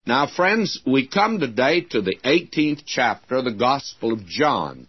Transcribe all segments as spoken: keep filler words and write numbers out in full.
Now, friends, we come today to the eighteenth chapter of the Gospel of John.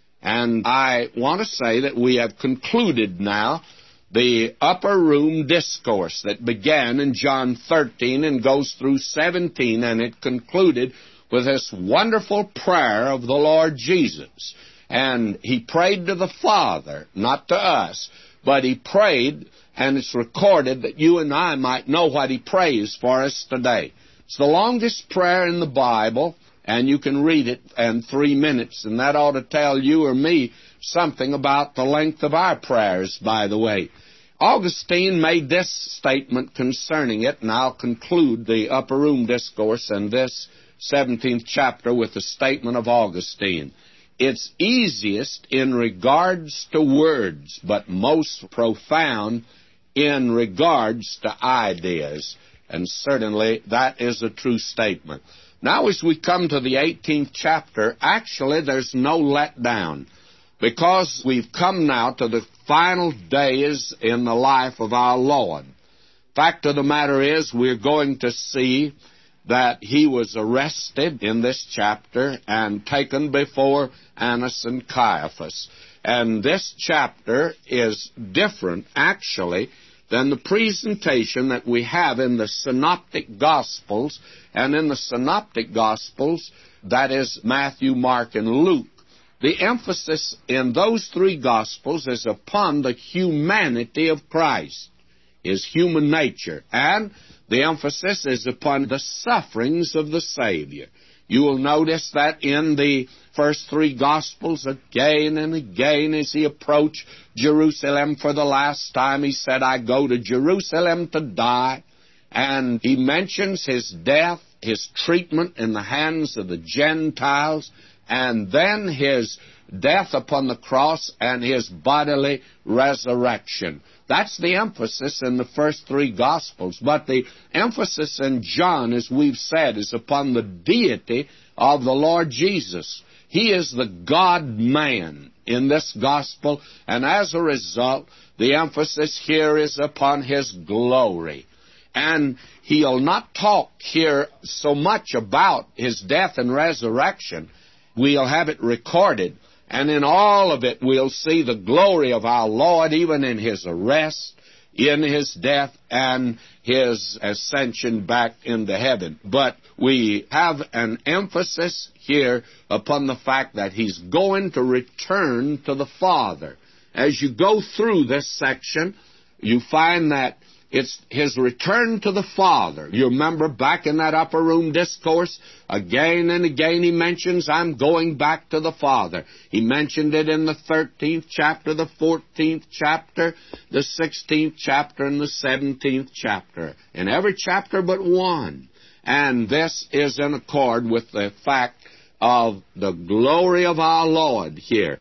And I want to say that we have concluded now the upper room discourse that began in John thirteen and goes through seventeen, and it concluded with this wonderful prayer of the Lord Jesus. And he prayed to the Father, not to us, but he prayed, and it's recorded that you and I might know what he prays for us today. It's the longest prayer in the Bible, and you can read it in three minutes, and that ought to tell you or me something about the length of our prayers, by the way. Augustine made this statement concerning it, and I'll conclude the upper room discourse in this seventeenth chapter with the statement of Augustine. It's easiest in regards to words, but most profound in regards to ideas. And certainly that is a true statement. Now as we come to the eighteenth chapter, actually there's no letdown, because we've come now to the final days in the life of our Lord. Fact of the matter is, we're going to see that he was arrested in this chapter and taken before Annas and Caiaphas. And this chapter is different, actually, than the presentation that we have in the Synoptic Gospels. And in the Synoptic Gospels, that is Matthew, Mark, and Luke, the emphasis in those three Gospels is upon the humanity of Christ, his human nature, and the emphasis is upon the sufferings of the Savior. You will notice that in the first three Gospels, again and again, as he approached Jerusalem for the last time, he said, I go to Jerusalem to die. And he mentions his death, his treatment in the hands of the Gentiles, and then his death upon the cross and his bodily resurrection. That's the emphasis in the first three Gospels. But the emphasis in John, as we've said, is upon the deity of the Lord Jesus. He is the God-man in this Gospel, and as a result, the emphasis here is upon his glory. And he'll not talk here so much about his death and resurrection. We'll have it recorded, and in all of it we'll see the glory of our Lord, even in his arrest, in his death, and his ascension back into heaven. But we have an emphasis here upon the fact that he's going to return to the Father. As you go through this section, you find that it's his return to the Father. You remember back in that upper room discourse, again and again he mentions, I'm going back to the Father. He mentioned it in the thirteenth chapter, the fourteenth chapter, the sixteenth chapter, and the seventeenth chapter. In every chapter but one. And this is in accord with the fact of the glory of our Lord here.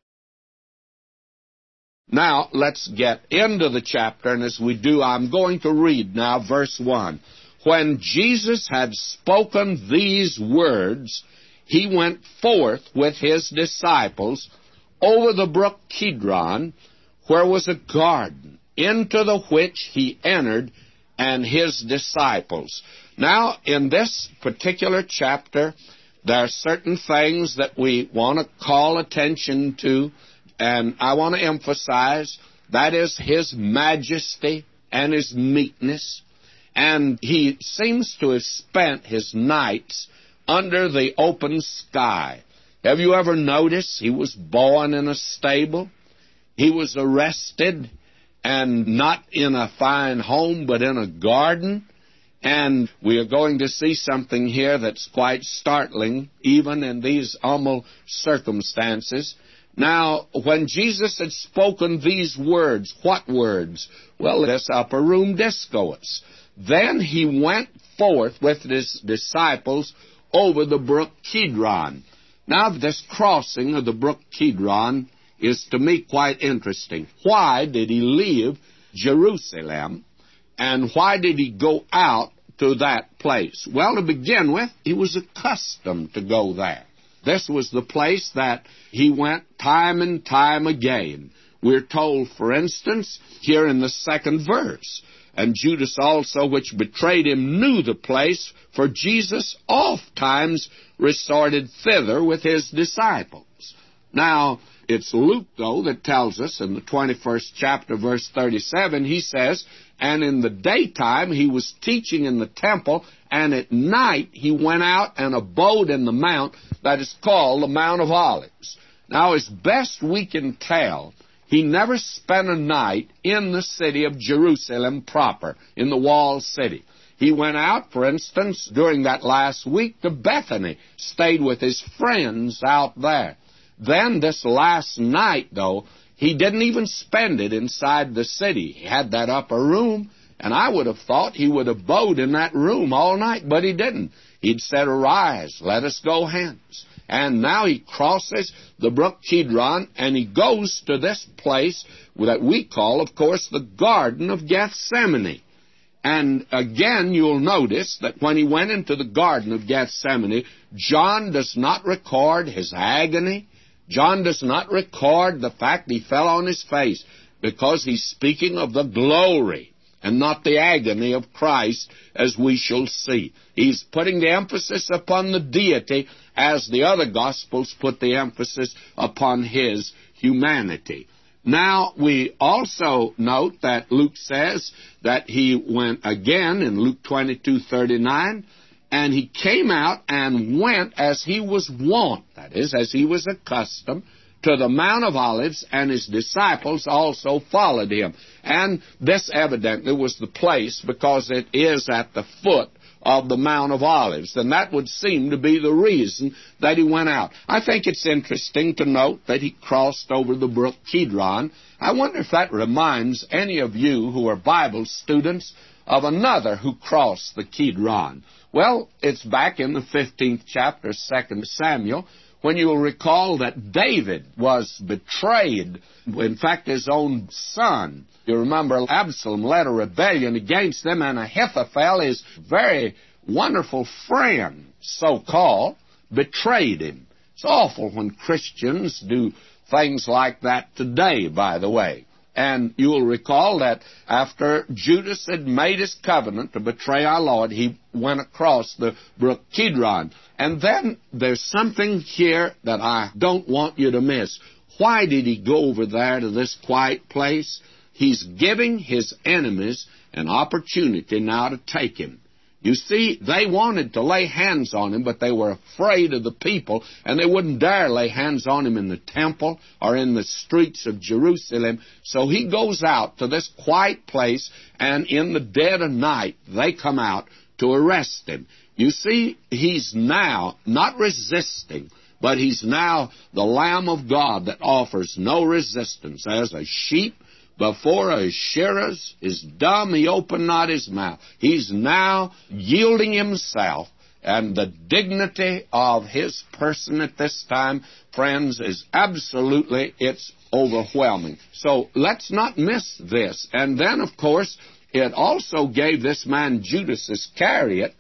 Now, let's get into the chapter, and as we do, I'm going to read now verse one. When Jesus had spoken these words, he went forth with his disciples over the brook Kidron, where was a garden, into the which he entered, and his disciples. Now, in this particular chapter, there are certain things that we want to call attention to, and I want to emphasize, that is his majesty and his meekness. And he seems to have spent his nights under the open sky. Have you ever noticed he was born in a stable? He was arrested, and not in a fine home, but in a garden. And we are going to see something here that's quite startling, even in these humble circumstances. Now, when Jesus had spoken these words, what words? Well, this upper room discourse. Then he went forth with his disciples over the brook Kidron. Now, this crossing of the brook Kidron is to me quite interesting. Why did he leave Jerusalem, and why did he go out to that place? Well, to begin with, he was accustomed to go there. This was the place that he went time and time again. We're told, for instance, here in the second verse, and Judas also, which betrayed him, knew the place, for Jesus oft times resorted thither with his disciples. Now, it's Luke, though, that tells us in the twenty-first chapter, verse thirty-seven, he says, "And in the daytime he was teaching in the temple, and at night he went out and abode in the mount that is called the Mount of Olives." Now, as best we can tell, he never spent a night in the city of Jerusalem proper, in the walled city. He went out, for instance, during that last week to Bethany, stayed with his friends out there. Then this last night, though, he didn't even spend it inside the city. He had that upper room, and I would have thought he would have abode in that room all night, but he didn't. He'd said, "Arise, let us go hence." And now he crosses the brook Kidron, and he goes to this place that we call, of course, the Garden of Gethsemane. And again, you'll notice that when he went into the Garden of Gethsemane, John does not record his agony. John does not record the fact he fell on his face, because he's speaking of the glory and not the agony of Christ, as we shall see. He's putting the emphasis upon the deity, as the other Gospels put the emphasis upon his humanity. Now, we also note that Luke says that he went again in Luke twenty-two thirty-nine, and he came out and went as he was wont, that is, as he was accustomed, to the Mount of Olives, and his disciples also followed him. And this evidently was the place, because it is at the foot of the Mount of Olives, and that would seem to be the reason that he went out. I think it's interesting to note that he crossed over the brook Kidron. I wonder if that reminds any of you who are Bible students of another who crossed the Kidron. Well, it's back in the fifteenth chapter, Second Samuel, when you will recall that David was betrayed. In fact, his own son, you remember, Absalom led a rebellion against them, and Ahithophel, his very wonderful friend, so-called, betrayed him. It's awful when Christians do things like that today, by the way. And you'll recall that after Judas had made his covenant to betray our Lord, he went across the brook Kidron. And then there's something here that I don't want you to miss. Why did he go over there to this quiet place? He's giving his enemies an opportunity now to take him. You see, they wanted to lay hands on him, but they were afraid of the people, and they wouldn't dare lay hands on him in the temple or in the streets of Jerusalem. So he goes out to this quiet place, and in the dead of night, they come out to arrest him. You see, he's now not resisting, but he's now the Lamb of God that offers no resistance. As a sheep before his shearers is dumb, he opened not his mouth. He's now yielding himself, and the dignity of his person at this time, friends, is absolutely, it's overwhelming. So let's not miss this. And then, of course, it also gave this man Judas Iscariot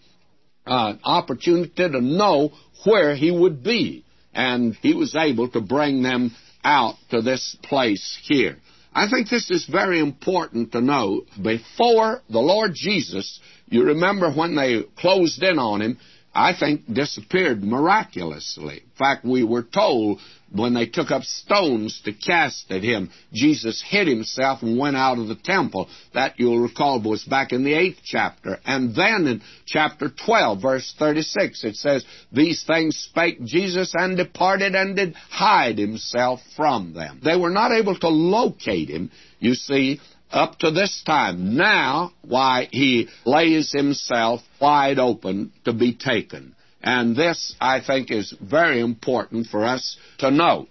an opportunity to know where he would be. And he was able to bring them out to this place here. I think this is very important to know. Before the Lord Jesus, you remember when they closed in on him, I think disappeared miraculously. In fact, we were told when they took up stones to cast at him, Jesus hid himself and went out of the temple. That, you'll recall, was back in the eighth chapter. And then in chapter twelve, verse thirty-six, it says, "These things spake Jesus, and departed, and did hide himself from them." They were not able to locate him, you see, up to this time. Now, why, he lays himself wide open to be taken. And this, I think, is very important for us to note.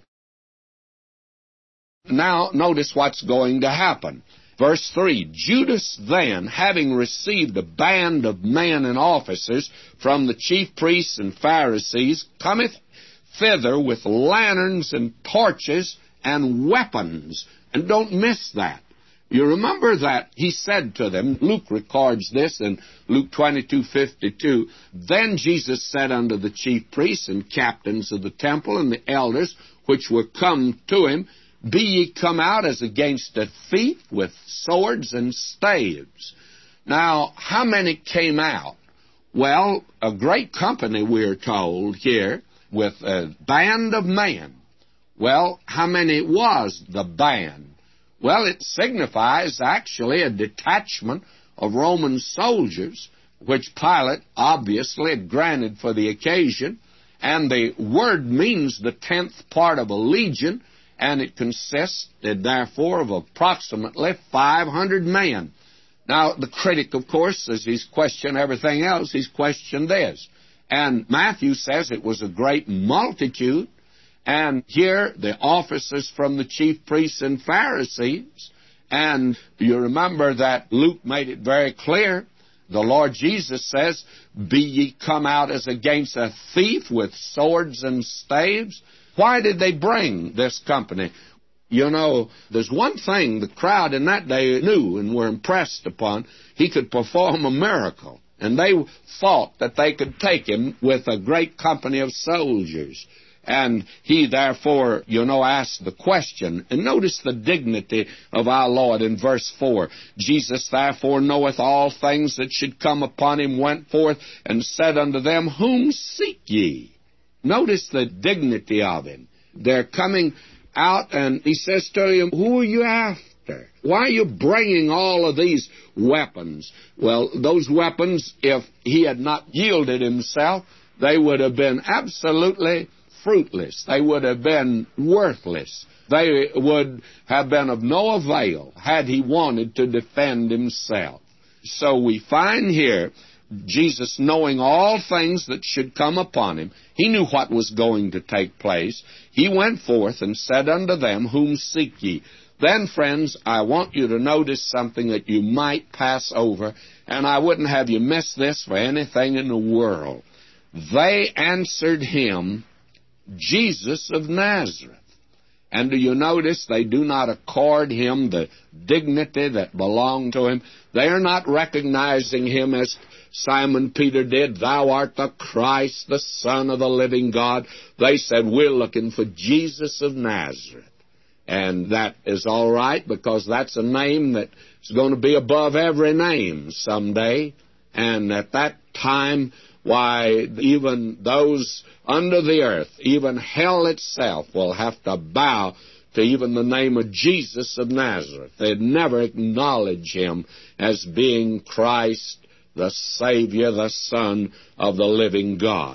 Now, notice what's going to happen. Verse three, "Judas then, having received a band of men and officers from the chief priests and Pharisees, cometh thither with lanterns and torches and weapons." And don't miss that. You remember that he said to them, Luke records this in Luke twenty-two fifty-two, "Then Jesus said unto the chief priests and captains of the temple and the elders which were come to him, Be ye come out as against a thief with swords and staves?" Now, how many came out? Well, a great company, we're told here, with a band of men. Well, how many was the band? Well, it signifies actually a detachment of Roman soldiers, which Pilate obviously had granted for the occasion. And the word means the tenth part of a legion, and it consisted, therefore, of approximately five hundred men. Now, the critic, of course, as he's questioned everything else, he's questioned this. And Matthew says it was a great multitude. And here, the officers from the chief priests and Pharisees. And you remember that Luke made it very clear. The Lord Jesus says, "Be ye come out as against a thief with swords and staves." Why did they bring this company? You know, there's one thing the crowd in that day knew and were impressed upon. He could perform a miracle. And they thought that they could take him with a great company of soldiers. And he, therefore, you know, asked the question. And notice the dignity of our Lord in verse four. "Jesus, therefore, knoweth all things that should come upon him, went forth and said unto them, Whom seek ye?" Notice the dignity of him. They're coming out, and he says to them, "Who are you after? Why are you bringing all of these weapons?" Well, those weapons, if he had not yielded himself, they would have been absolutely fruitless. They would have been worthless. They would have been of no avail had he wanted to defend himself. So we find here Jesus, knowing all things that should come upon him, he knew what was going to take place. He went forth and said unto them, Whom seek ye? Then, friends, I want you to notice something that you might pass over, and I wouldn't have you miss this for anything in the world. They answered him, Jesus of Nazareth. And do you notice they do not accord him the dignity that belonged to him? They are not recognizing him as Simon Peter did, "Thou art the Christ, the Son of the living God." They said, "We're looking for Jesus of Nazareth." And that is all right, because that's a name that is going to be above every name someday. And at that time, why, even those under the earth, even hell itself, will have to bow to even the name of Jesus of Nazareth. They'd never acknowledge him as being Christ, the Savior, the Son of the living God.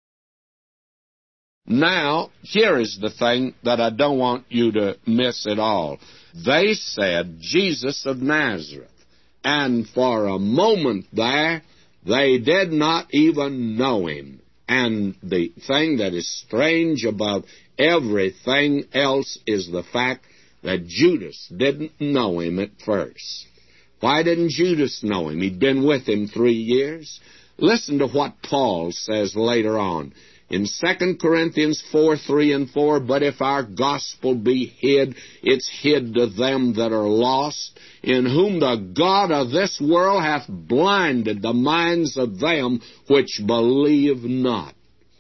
Now, here is the thing that I don't want you to miss at all. They said, Jesus of Nazareth. And for a moment there, they did not even know him. And the thing that is strange above everything else is the fact that Judas didn't know him at first. Why didn't Judas know him? He'd been with him three years. Listen to what Paul says later on. In Second Corinthians four, three and four, "But if our gospel be hid, it's hid to them that are lost, in whom the God of this world hath blinded the minds of them which believe not."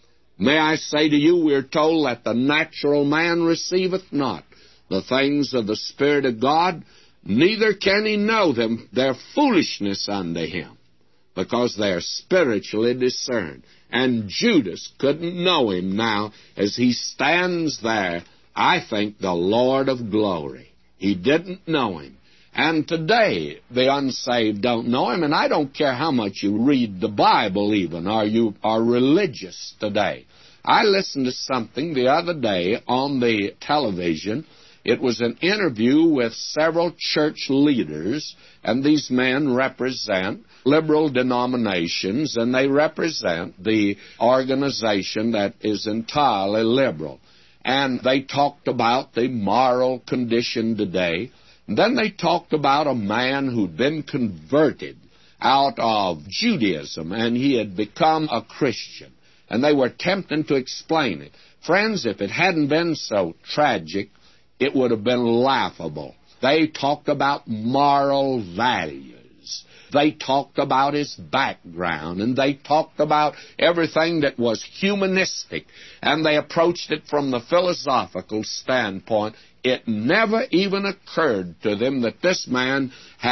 May I say to you, we're told that the natural man receiveth not the things of the Spirit of God, neither can he know them. They're foolishness unto him, because they're spiritually discerned. And Judas couldn't know him now as he stands there, I think, the Lord of glory. He didn't know him. And today, the unsaved don't know him, and I don't care how much you read the Bible even, or you are religious today. I listened to something the other day on the television. It was an interview with several church leaders, and these men represent liberal denominations, and they represent the organization that is entirely liberal. And they talked about the moral condition today. And then they talked about a man who'd been converted out of Judaism, and he had become a Christian. And they were attempting to explain it. Friends, if it hadn't been so tragic, it would have been laughable. They talked about moral values. They talked about his background, and they talked about everything that was humanistic, and they approached it from the philosophical standpoint. It never even occurred to them that this man had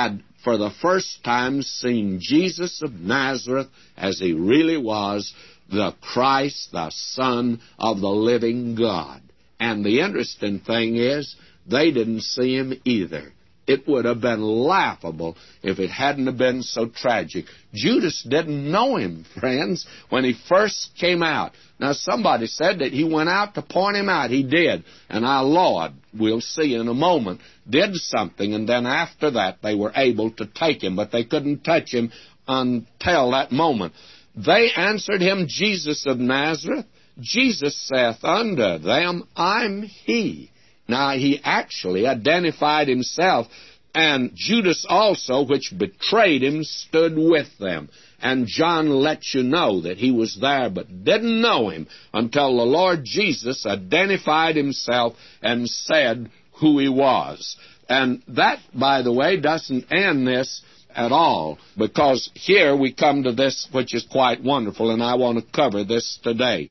for the first time seen Jesus of Nazareth as he really was, the Christ, the Son of the living God. And the interesting thing is, they didn't see him either. It would have been laughable if it hadn't have been so tragic. Judas didn't know him, friends, when he first came out. Now, somebody said that he went out to point him out. He did. And our Lord, we'll see in a moment, did something, and then after that they were able to take him, but they couldn't touch him until that moment. They answered him, Jesus of Nazareth. Jesus saith unto them, I'm he. Now, he actually identified himself, and Judas also, which betrayed him, stood with them. And John let you know that he was there, but didn't know him until the Lord Jesus identified himself and said who he was. And that, by the way, doesn't end this at all, because here we come to this which is quite wonderful, and I want to cover this today.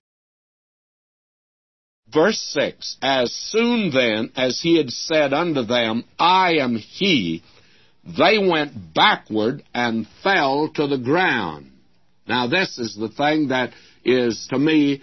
Verse six, as soon then as he had said unto them, I am he, they went backward and fell to the ground. Now this is the thing that is, to me,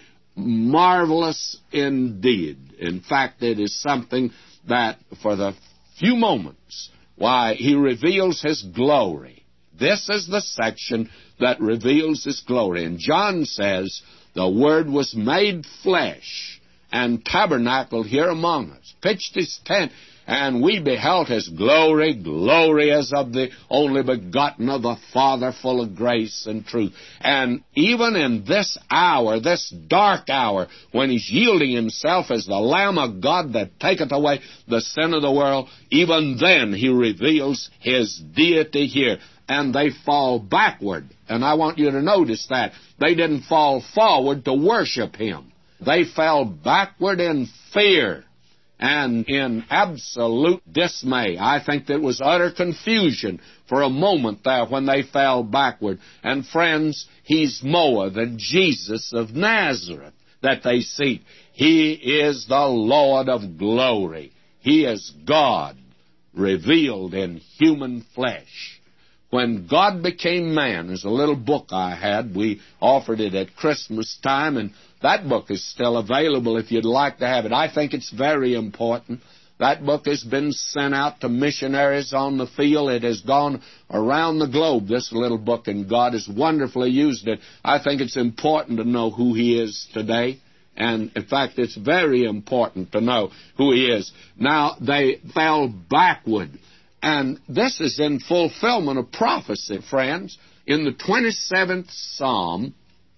marvelous indeed. In fact, it is something that for the few moments, why, he reveals his glory. This is the section that reveals his glory. And John says, the Word was made flesh and tabernacled here among us, pitched his tent, and we beheld his glory, glory as of the only begotten of the Father, full of grace and truth. And even in this hour, this dark hour, when he's yielding himself as the Lamb of God that taketh away the sin of the world, even then he reveals his deity here. And they fall backward. And I want you to notice that. They didn't fall forward to worship him. They fell backward in fear and in absolute dismay. I think there was utter confusion for a moment there when they fell backward. And friends, he's more than Jesus of Nazareth that they seek. He is the Lord of glory. He is God revealed in human flesh. When God became man, there's a little book I had. We offered it at Christmas time, and that book is still available if you'd like to have it. I think it's very important. That book has been sent out to missionaries on the field. It has gone around the globe, this little book, and God has wonderfully used it. I think it's important to know who he is today. And, in fact, it's very important to know who he is. Now, they fell backward. And this is in fulfillment of prophecy, friends. In the twenty-seventh Psalm,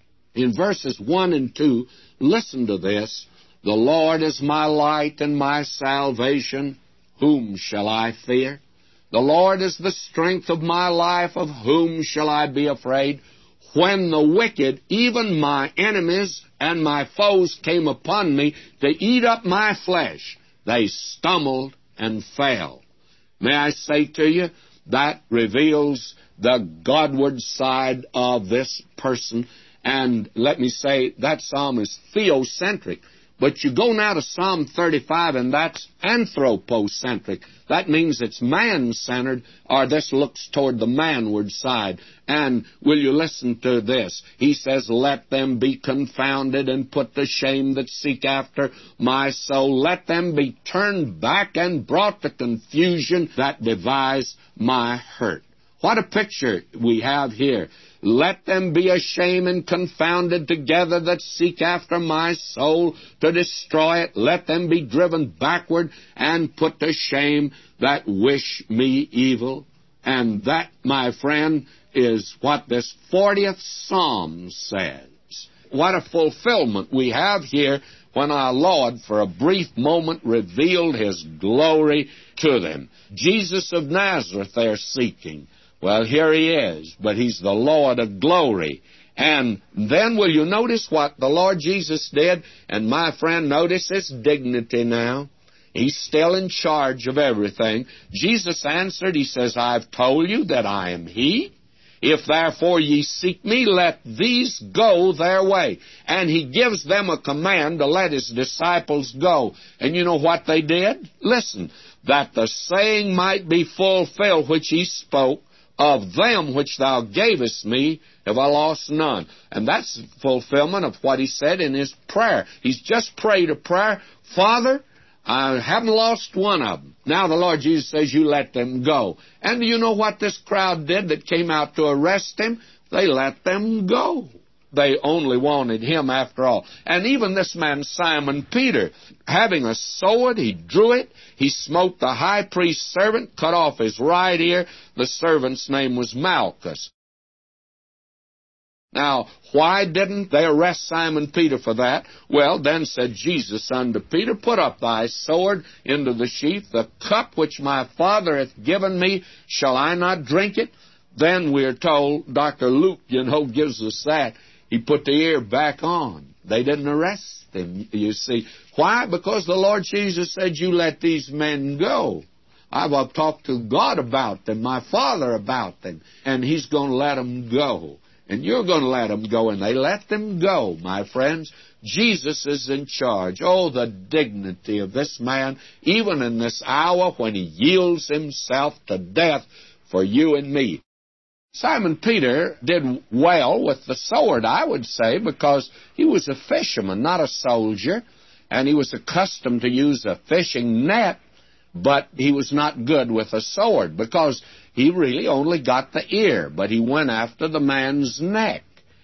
in verses one and two, listen to this. The Lord is my light and my salvation. Whom shall I fear? The Lord is the strength of my life. Of whom shall I be afraid? When the wicked, even my enemies and my foes, came upon me to eat up my flesh, they stumbled and fell. May I say to you, that reveals the Godward side of this person. And let me say, that psalm is theocentric. But you go now to Psalm thirty-five, and that's anthropocentric. That means it's man-centered, or this looks toward the manward side. And will you listen to this? He says, let them be confounded and put to shame that seek after my soul. Let them be turned back and brought to confusion that devise my hurt. What a picture we have here. Let them be ashamed and confounded together that seek after my soul to destroy it. Let them be driven backward and put to shame that wish me evil. And that, my friend, is what this fortieth Psalm says. What a fulfillment we have here when our Lord, for a brief moment, revealed his glory to them. Jesus of Nazareth they're seeking. Well, here he is, but he's the Lord of glory. And then will you notice what the Lord Jesus did? And my friend, notice his dignity now. He's still in charge of everything. Jesus answered, he says, I've told you that I am he. If therefore ye seek me, let these go their way. And he gives them a command to let his disciples go. And you know what they did? Listen, that the saying might be fulfilled which he spoke, of them which thou gavest me have I lost none. And that's fulfillment of what he said in his prayer. He's just prayed a prayer, Father, I haven't lost one of them. Now the Lord Jesus says, you let them go. And do you know what this crowd did that came out to arrest him? They let them go. They only wanted him after all. And even this man, Simon Peter, having a sword, he drew it. He smote the high priest's servant, cut off his right ear. The servant's name was Malchus. Now, why didn't they arrest Simon Peter for that? Well, then said Jesus unto Peter, put up thy sword into the sheath. The cup which my Father hath given me, shall I not drink it? Then we're told, Doctor Luke, you know, gives us that. He put the ear back on. They didn't arrest him, you see. Why? Because the Lord Jesus said, you let these men go. I've talked to God about them, my Father about them, and he's going to let them go. And you're going to let them go, and they let them go, my friends. Jesus is in charge. Oh, the dignity of this man, even in this hour when he yields himself to death for you and me. Simon Peter did well with the sword, I would say, because he was a fisherman, not a soldier, and he was accustomed to use a fishing net, but he was not good with a sword because he really only got the ear, but he went after the man's neck,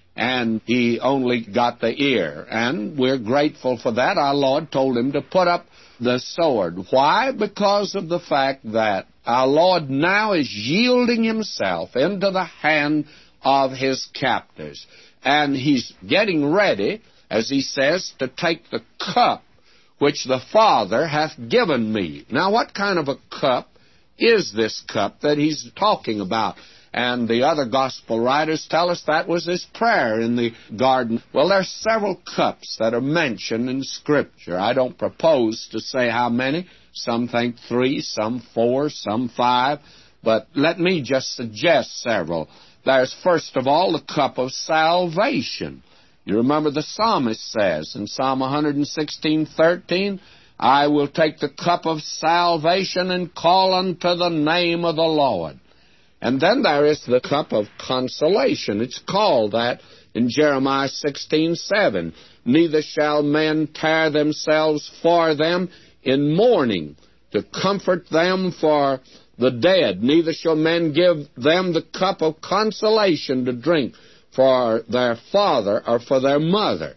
and he only got the ear. And we're grateful for that. Our Lord told him to put up the sword. Why? Because of the fact that our Lord now is yielding himself into the hand of his captors. And he's getting ready, as he says, to take the cup which the Father hath given me. Now, what kind of a cup is this cup that he's talking about? And the other gospel writers tell us that was his prayer in the garden. Well, there's several cups that are mentioned in Scripture. I don't propose to say how many. Some think three, some four, some five. But let me just suggest several. There's, first of all, the cup of salvation. You remember the psalmist says in Psalm one sixteen, thirteen, I will take the cup of salvation and call unto the name of the Lord. And then there is the cup of consolation. It's called that in Jeremiah sixteen, seven. Neither shall men tear themselves for them in mourning, to comfort them for the dead. Neither shall men give them the cup of consolation to drink for their father or for their mother.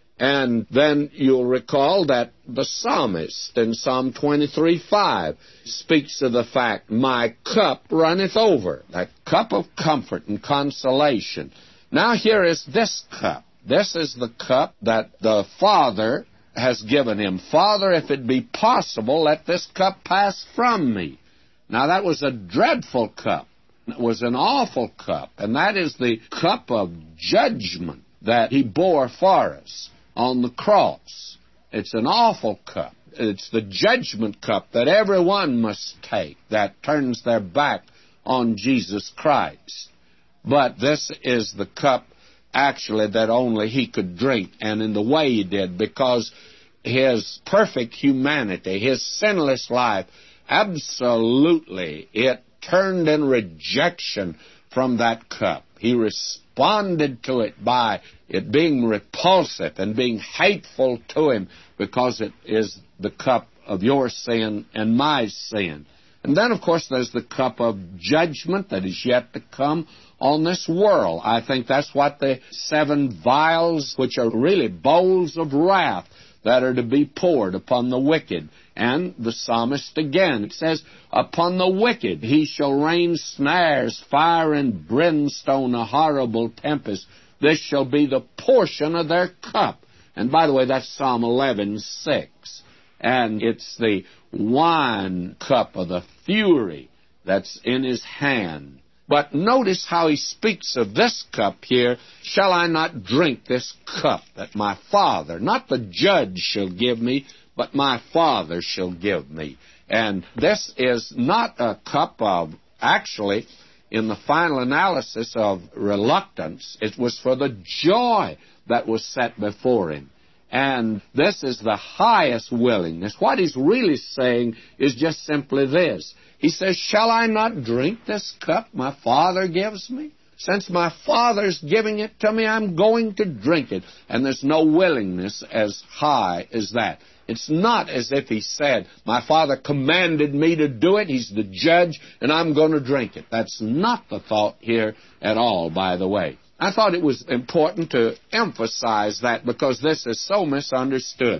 And then you'll recall that the psalmist in Psalm twenty-three, five speaks of the fact, my cup runneth over, that cup of comfort and consolation. Now here is this cup. This is the cup that the Father has given him. Father, if it be possible, let this cup pass from me. Now that was a dreadful cup. It was an awful cup, and that is the cup of judgment that he bore for us on the cross. It's an awful cup. It's the judgment cup that everyone must take that turns their back on Jesus Christ. But this is the cup, actually, that only he could drink, and in the way he did, because his perfect humanity, his sinless life, absolutely, it turned in rejection from that cup. He responded to it by it being repulsive and being hateful to him because it is the cup of your sin and my sin. And then, of course, there's the cup of judgment that is yet to come on this world. I think that's what the seven vials, which are really bowls of wrath, that are to be poured upon the wicked. And the psalmist again, it says, upon the wicked he shall rain snares, fire and brimstone, a horrible tempest. This shall be the portion of their cup. And by the way, that's Psalm eleven, six. And it's the wine cup of the fury that's in his hand. But notice how he speaks of this cup here. Shall I not drink this cup that my Father, not the judge, shall give me, but my Father shall give me? And this is not a cup of, actually, in the final analysis of reluctance, it was for the joy that was set before him. And this is the highest willingness. What he's really saying is just simply this. He says, shall I not drink this cup my Father gives me? Since my Father's giving it to me, I'm going to drink it. And there's no willingness as high as that. It's not as if he said, my Father commanded me to do it, he's the judge, and I'm going to drink it. That's not the thought here at all, by the way. I thought it was important to emphasize that because this is so misunderstood.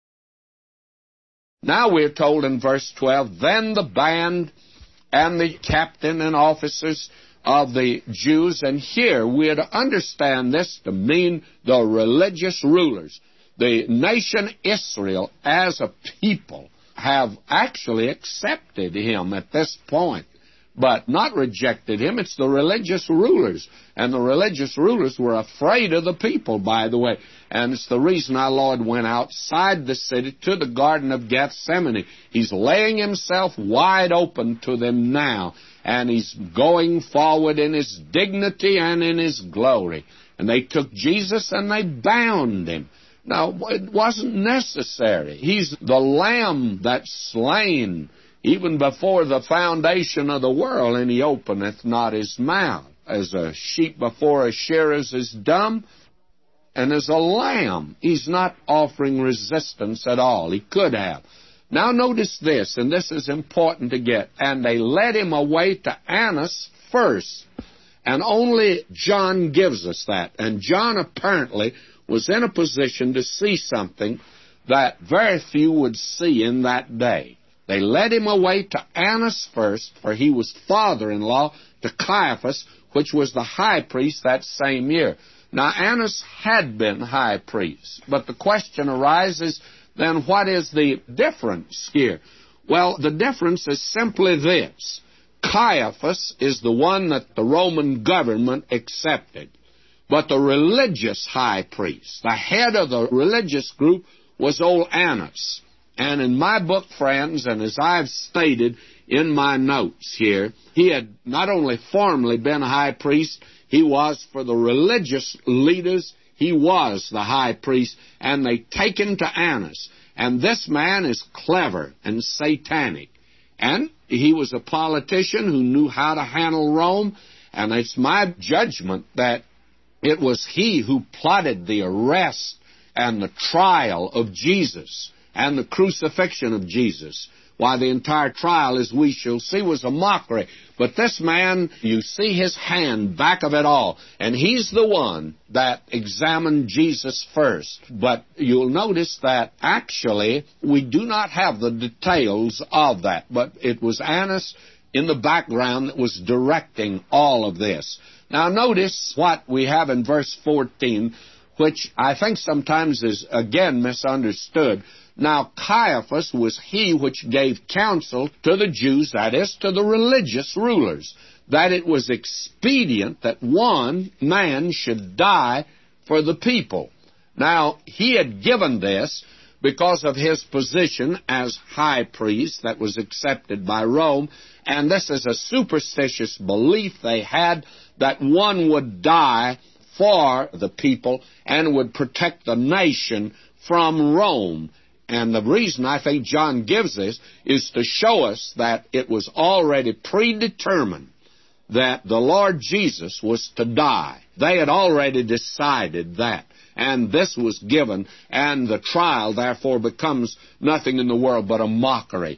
Now we're told in verse twelve, then the band and the captain and officers of the Jews, and here we're to understand this to mean the religious rulers. The nation Israel as a people have actually accepted him at this point, but not rejected him. It's the religious rulers. And the religious rulers were afraid of the people, by the way. And it's the reason our Lord went outside the city to the Garden of Gethsemane. He's laying himself wide open to them now. And he's going forward in his dignity and in his glory. And they took Jesus and they bound him. Now, it wasn't necessary. He's the Lamb that's slain even before the foundation of the world, and he openeth not his mouth. As a sheep before a shearers is dumb, and as a lamb, he's not offering resistance at all. He could have. Now notice this, and this is important to get. And they led him away to Annas first. And only John gives us that. And John apparently was in a position to see something that very few would see in that day. They led him away to Annas first, for he was father-in-law to Caiaphas, which was the high priest that same year. Now, Annas had been high priest, but the question arises, then what is the difference here? Well, the difference is simply this. Caiaphas is the one that the Roman government accepted, but the religious high priest, the head of the religious group, was old Annas. And in my book, friends, and as I've stated in my notes here, he had not only formally been a high priest, he was for the religious leaders, he was the high priest, and they take him to Annas. And this man is clever and satanic. And he was a politician who knew how to handle Rome, and it's my judgment that it was he who plotted the arrest and the trial of Jesus and the crucifixion of Jesus. Why, the entire trial, as we shall see, was a mockery. But this man, you see his hand back of it all, and he's the one that examined Jesus first. But you'll notice that actually we do not have the details of that, but it was Annas in the background that was directing all of this. Now notice what we have in verse fourteen, which I think sometimes is again misunderstood. Now Caiaphas was he which gave counsel to the Jews, that is, to the religious rulers, that it was expedient that one man should die for the people. Now, he had given this because of his position as high priest that was accepted by Rome, and this is a superstitious belief they had that one would die for the people and would protect the nation from Rome. And the reason I think John gives this is to show us that it was already predetermined that the Lord Jesus was to die. They had already decided that. And this was given, and the trial, therefore, becomes nothing in the world but a mockery.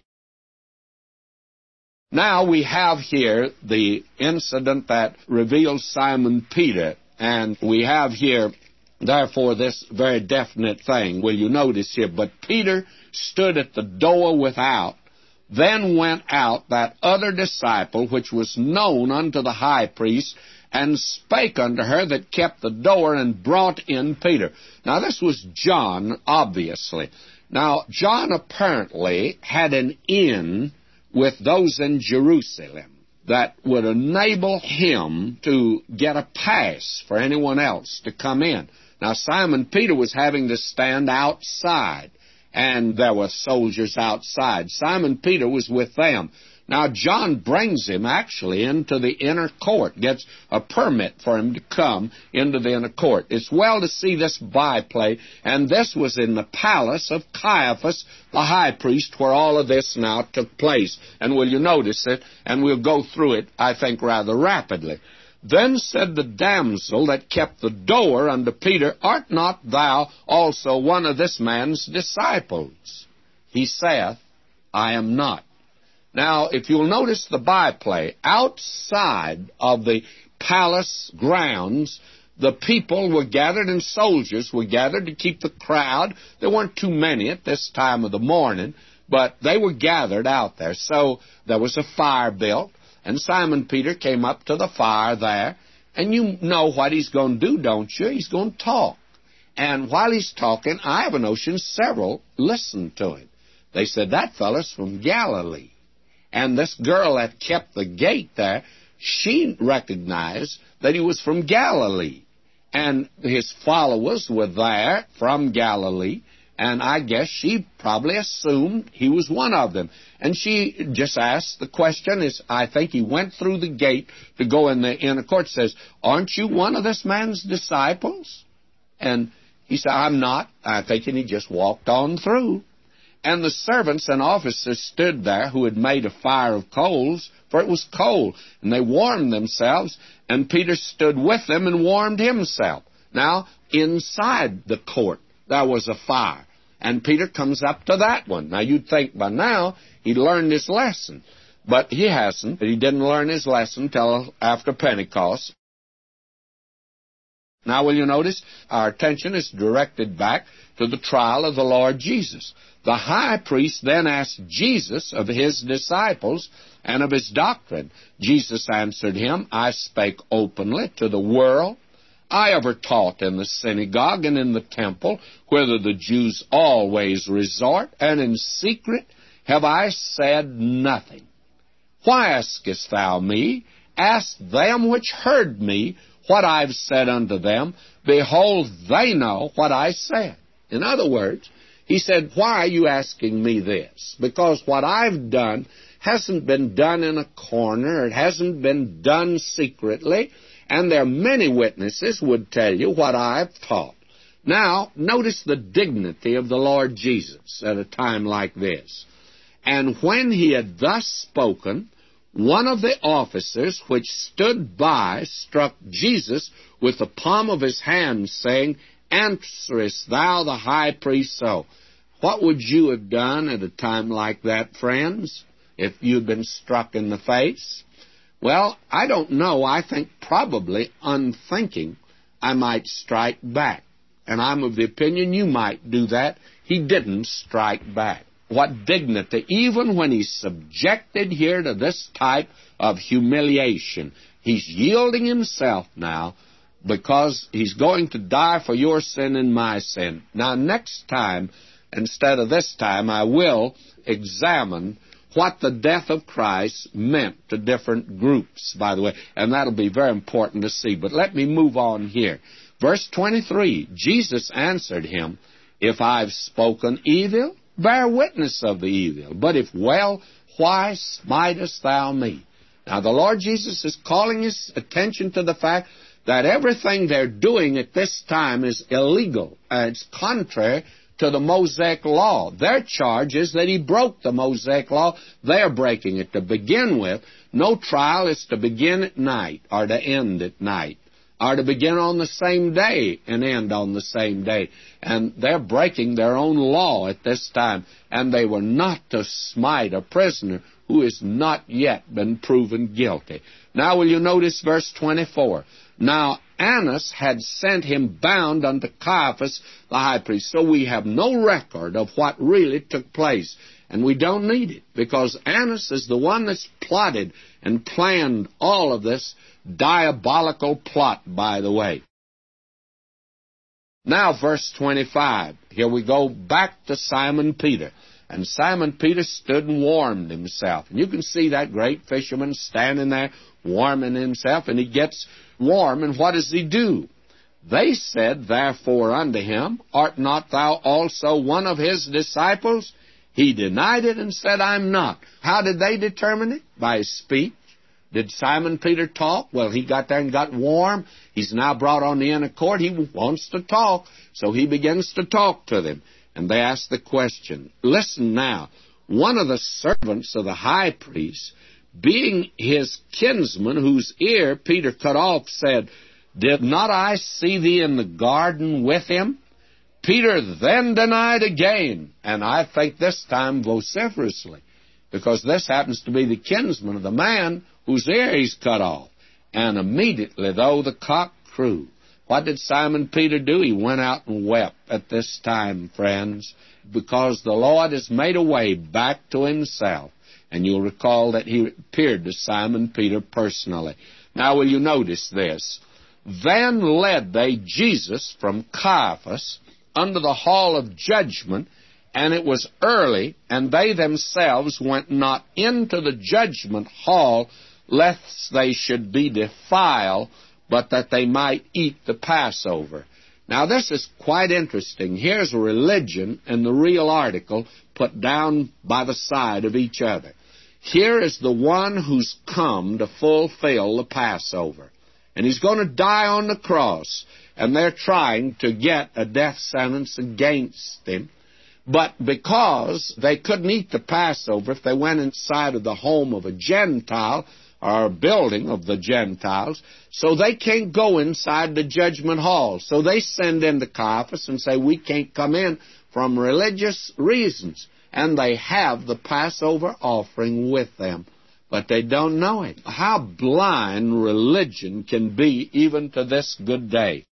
Now we have here the incident that reveals Simon Peter, and we have here, therefore, this very definite thing. Will you notice here? But Peter stood at the door without. Then went out that other disciple, which was known unto the high priest, and spake unto her that kept the door, and brought in Peter. Now, this was John, obviously. Now, John apparently had an in with those in Jerusalem that would enable him to get a pass for anyone else to come in. Now, Simon Peter was having to stand outside, and there were soldiers outside. Simon Peter was with them. Now, John brings him actually into the inner court, gets a permit for him to come into the inner court. It's well to see this byplay, and this was in the palace of Caiaphas, the high priest, where all of this now took place. And will you notice it? And we'll go through it, I think, rather rapidly. Then said the damsel that kept the door unto Peter, Art not thou also one of this man's disciples? He saith, I am not. Now, if you'll notice the byplay, outside of the palace grounds, the people were gathered and soldiers were gathered to keep the crowd. There weren't too many at this time of the morning, but they were gathered out there. So there was a fire built, and Simon Peter came up to the fire there, and you know what he's going to do, don't you? He's going to talk. And while he's talking, I have a notion several listened to him. They said, that fellow's from Galilee. And this girl that kept the gate there, she recognized that he was from Galilee. And his followers were there from Galilee, and I guess she probably assumed he was one of them. And she just asked the question, is I think he went through the gate to go in the inner court, says, aren't you one of this man's disciples? And he said, I'm not. I think, and he just walked on through. And the servants and officers stood there who had made a fire of coals, for it was cold, and they warmed themselves, and Peter stood with them and warmed himself. Now, inside the court, there was a fire, and Peter comes up to that one. Now, you'd think by now he'd learned his lesson, but he hasn't. He didn't learn his lesson till after Pentecost. Now, will you notice, our attention is directed back to the trial of the Lord Jesus. The high priest then asked Jesus of his disciples and of his doctrine. Jesus answered him, I spake openly to the world. I ever taught in the synagogue and in the temple, whither the Jews always resort, and in secret have I said nothing. Why askest thou me? Ask them which heard me what I've said unto them. Behold, they know what I said. In other words, he said, why are you asking me this? Because what I've done hasn't been done in a corner. It hasn't been done secretly. And there are many witnesses would tell you what I've taught. Now, notice the dignity of the Lord Jesus at a time like this. And when he had thus spoken, one of the officers which stood by struck Jesus with the palm of his hand, saying, Answerest thou the high priest so? What would you have done at a time like that, friends, if you'd been struck in the face? Well, I don't know. I think probably unthinking I might strike back. And I'm of the opinion you might do that. He didn't strike back. What dignity, even when he's subjected here to this type of humiliation. He's yielding himself now because he's going to die for your sin and my sin. Now, next time, instead of this time, I will examine what the death of Christ meant to different groups, by the way, and that'll be very important to see. But let me move on here. Verse twenty-three, Jesus answered him, If I've spoken evil, bear witness of the evil. But if well, why smitest thou me? Now, the Lord Jesus is calling his attention to the fact that everything they're doing at this time is illegal. Uh, it's contrary to the Mosaic law. Their charge is that he broke the Mosaic law. They're breaking it. To begin with, no trial is to begin at night or to end at night, or to begin on the same day and end on the same day. And they're breaking their own law at this time. And they were not to smite a prisoner who has not yet been proven guilty. Now will you notice verse twenty-four? Now Annas had sent him bound unto Caiaphas the high priest. So we have no record of what really took place. And we don't need it, because Annas is the one that's plotted and planned all of this diabolical plot, by the way. Now, verse twenty-five. Here we go back to Simon Peter. And Simon Peter stood and warmed himself. And you can see that great fisherman standing there warming himself, and he gets warm, and what does he do? They said, therefore, unto him, Art not thou also one of his disciples? He denied it and said, I'm not. How did they determine it? By his speech. Did Simon Peter talk? Well, he got there and got warm. He's now brought on the inner court. He wants to talk. So he begins to talk to them. And they ask the question. Listen now. One of the servants of the high priest, being his kinsman, whose ear Peter cut off, said, Did not I see thee in the garden with him? Peter then denied again, and I think this time vociferously, because this happens to be the kinsman of the man whose ear he's cut off. And immediately, though the cock crew, what did Simon Peter do? He went out and wept at this time, friends, because the Lord has made a way back to himself. And you'll recall that he appeared to Simon Peter personally. Now, will you notice this? Then led they Jesus from Caiaphas under the hall of judgment, and it was early, and they themselves went not into the judgment hall, lest they should be defiled, but that they might eat the Passover. Now, this is quite interesting. Here's religion and the real article put down by the side of each other. Here is the one who's come to fulfill the Passover, and he's going to die on the cross, and they're trying to get a death sentence against him. But because they couldn't eat the Passover if they went inside of the home of a Gentile, or a building of the Gentiles, so they can't go inside the judgment hall. So they send in to Caiaphas and say, we can't come in from religious reasons. And they have the Passover offering with them, but they don't know it. How blind religion can be even to this good day.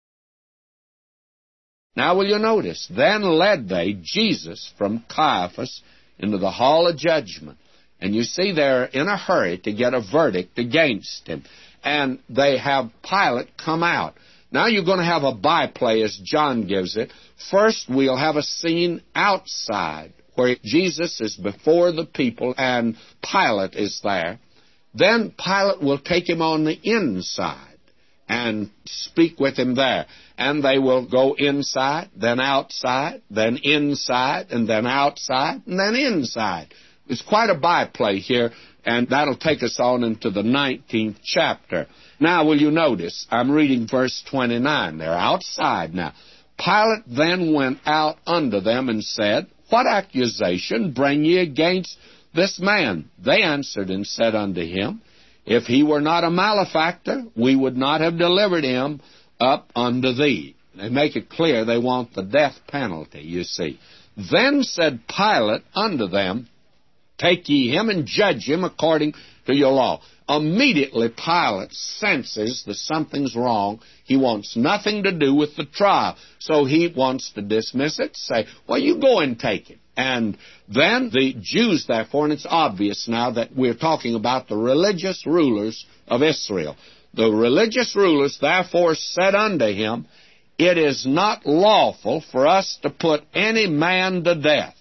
Now will you notice, then led they Jesus from Caiaphas into the hall of judgment. And you see they're in a hurry to get a verdict against him. And they have Pilate come out. Now you're going to have a byplay as John gives it. First we'll have a scene outside where Jesus is before the people and Pilate is there. Then Pilate will take him on the inside and speak with him there. And they will go inside, then outside, then inside, and then outside, and then inside. It's quite a byplay here, and that'll take us on into the nineteenth chapter. Now, will you notice, I'm reading verse twenty-nine. They're outside now. Pilate then went out unto them and said, What accusation bring ye against this man? They answered and said unto him, If he were not a malefactor, we would not have delivered him up unto thee. They make it clear they want the death penalty, you see. Then said Pilate unto them, Take ye him and judge him according to your law. Immediately Pilate senses that something's wrong. He wants nothing to do with the trial. So he wants to dismiss it, say, well, you go and take him. And then the Jews, therefore, and it's obvious now that we're talking about the religious rulers of Israel. The religious rulers, therefore, said unto him, It is not lawful for us to put any man to death.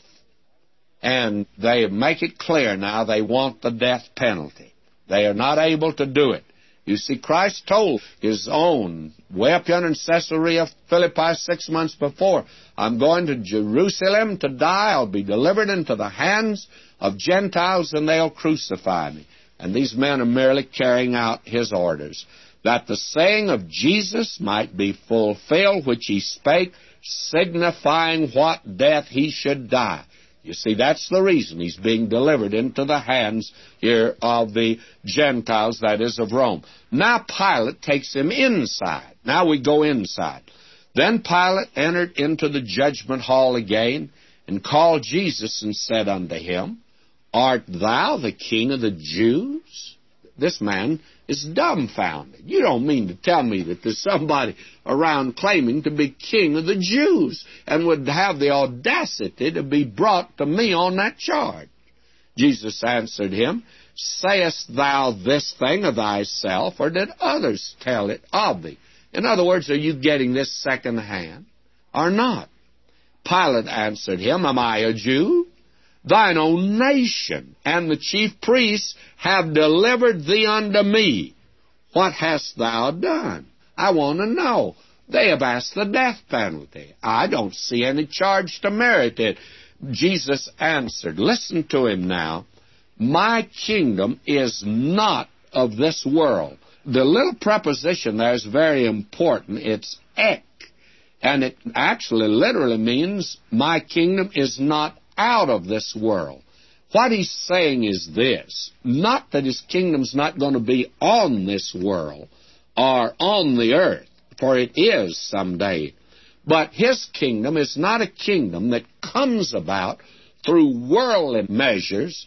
And they make it clear now they want the death penalty. They are not able to do it. You see, Christ told his own, way up yonder in Caesarea Philippi six months before, I'm going to Jerusalem to die. I'll be delivered into the hands of Gentiles, and they'll crucify me. And these men are merely carrying out his orders, that the saying of Jesus might be fulfilled, which he spake, signifying what death he should die. You see, that's the reason he's being delivered into the hands here of the Gentiles, that is, of Rome. Now Pilate takes him inside. Now we go inside. Then Pilate entered into the judgment hall again, and called Jesus, and said unto him, Art thou the king of the Jews? This man is dumbfounded. You don't mean to tell me that there's somebody around claiming to be king of the Jews and would have the audacity to be brought to me on that charge? Jesus answered him, Sayest thou this thing of thyself, or did others tell it of thee? In other words, are you getting this second hand or not? Pilate answered him, Am I a Jew? Thine own nation and the chief priests have delivered thee unto me. What hast thou done? I want to know. They have asked the death penalty. I don't see any charge to merit it. Jesus answered, listen to him now, my kingdom is not of this world. The little preposition there is very important. It's ek. And it actually literally means my kingdom is not out of this world. What he's saying is this, not that his kingdom's not going to be on this world or on the earth, for it is someday. But his kingdom is not a kingdom that comes about through worldly measures,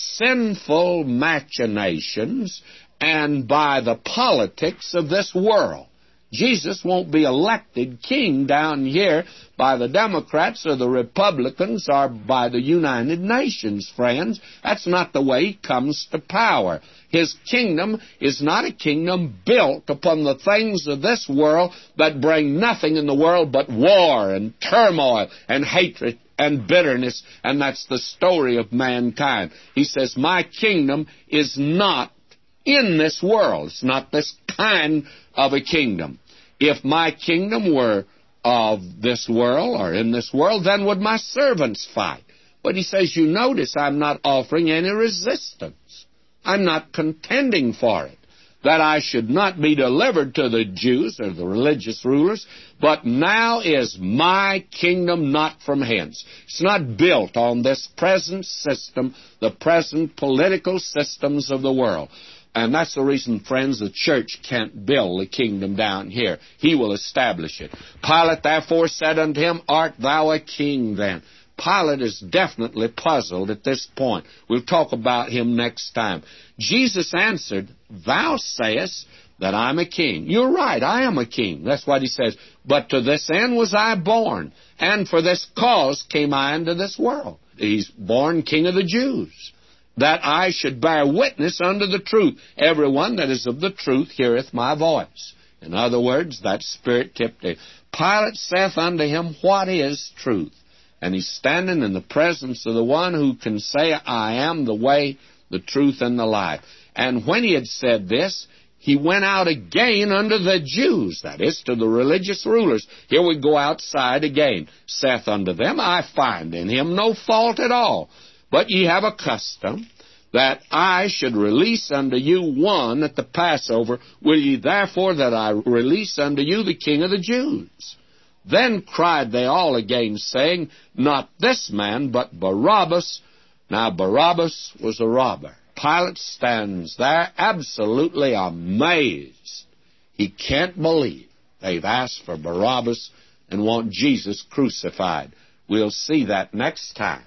sinful machinations, and by the politics of this world. Jesus won't be elected king down here by the Democrats or the Republicans or by the United Nations, friends. That's not the way he comes to power. His kingdom is not a kingdom built upon the things of this world that bring nothing in the world but war and turmoil and hatred and bitterness, and that's the story of mankind. He says, my kingdom is not in this world. It's not this kind of a kingdom. If my kingdom were of this world or in this world, then would my servants fight. But he says, you notice I'm not offering any resistance. I'm not contending for it, that I should not be delivered to the Jews or the religious rulers, but now is my kingdom not from hence. It's not built on this present system, the present political systems of the world. And that's the reason, friends, the church can't build the kingdom down here. He will establish it. Pilate therefore said unto him, art thou a king then? Pilate is definitely puzzled at this point. We'll talk about him next time. Jesus answered, thou sayest that I'm a king. You're right, I am a king. That's what he says. But to this end was I born, and for this cause came I into this world. He's born King of the Jews, that I should bear witness unto the truth. Everyone that is of the truth heareth my voice. In other words, that spirit kept him. Pilate saith unto him, what is truth? And he's standing in the presence of the one who can say, I am the way, the truth, and the life. And when he had said this, he went out again unto the Jews, that is, to the religious rulers. Here we go outside again. Saith unto them, I find in him no fault at all. But ye have a custom that I should release unto you one at the Passover. Will ye therefore that I release unto you the King of the Jews? Then cried they all again, saying, not this man, but Barabbas. Now Barabbas was a robber. Pilate stands there absolutely amazed. He can't believe they've asked for Barabbas and want Jesus crucified. We'll see that next time.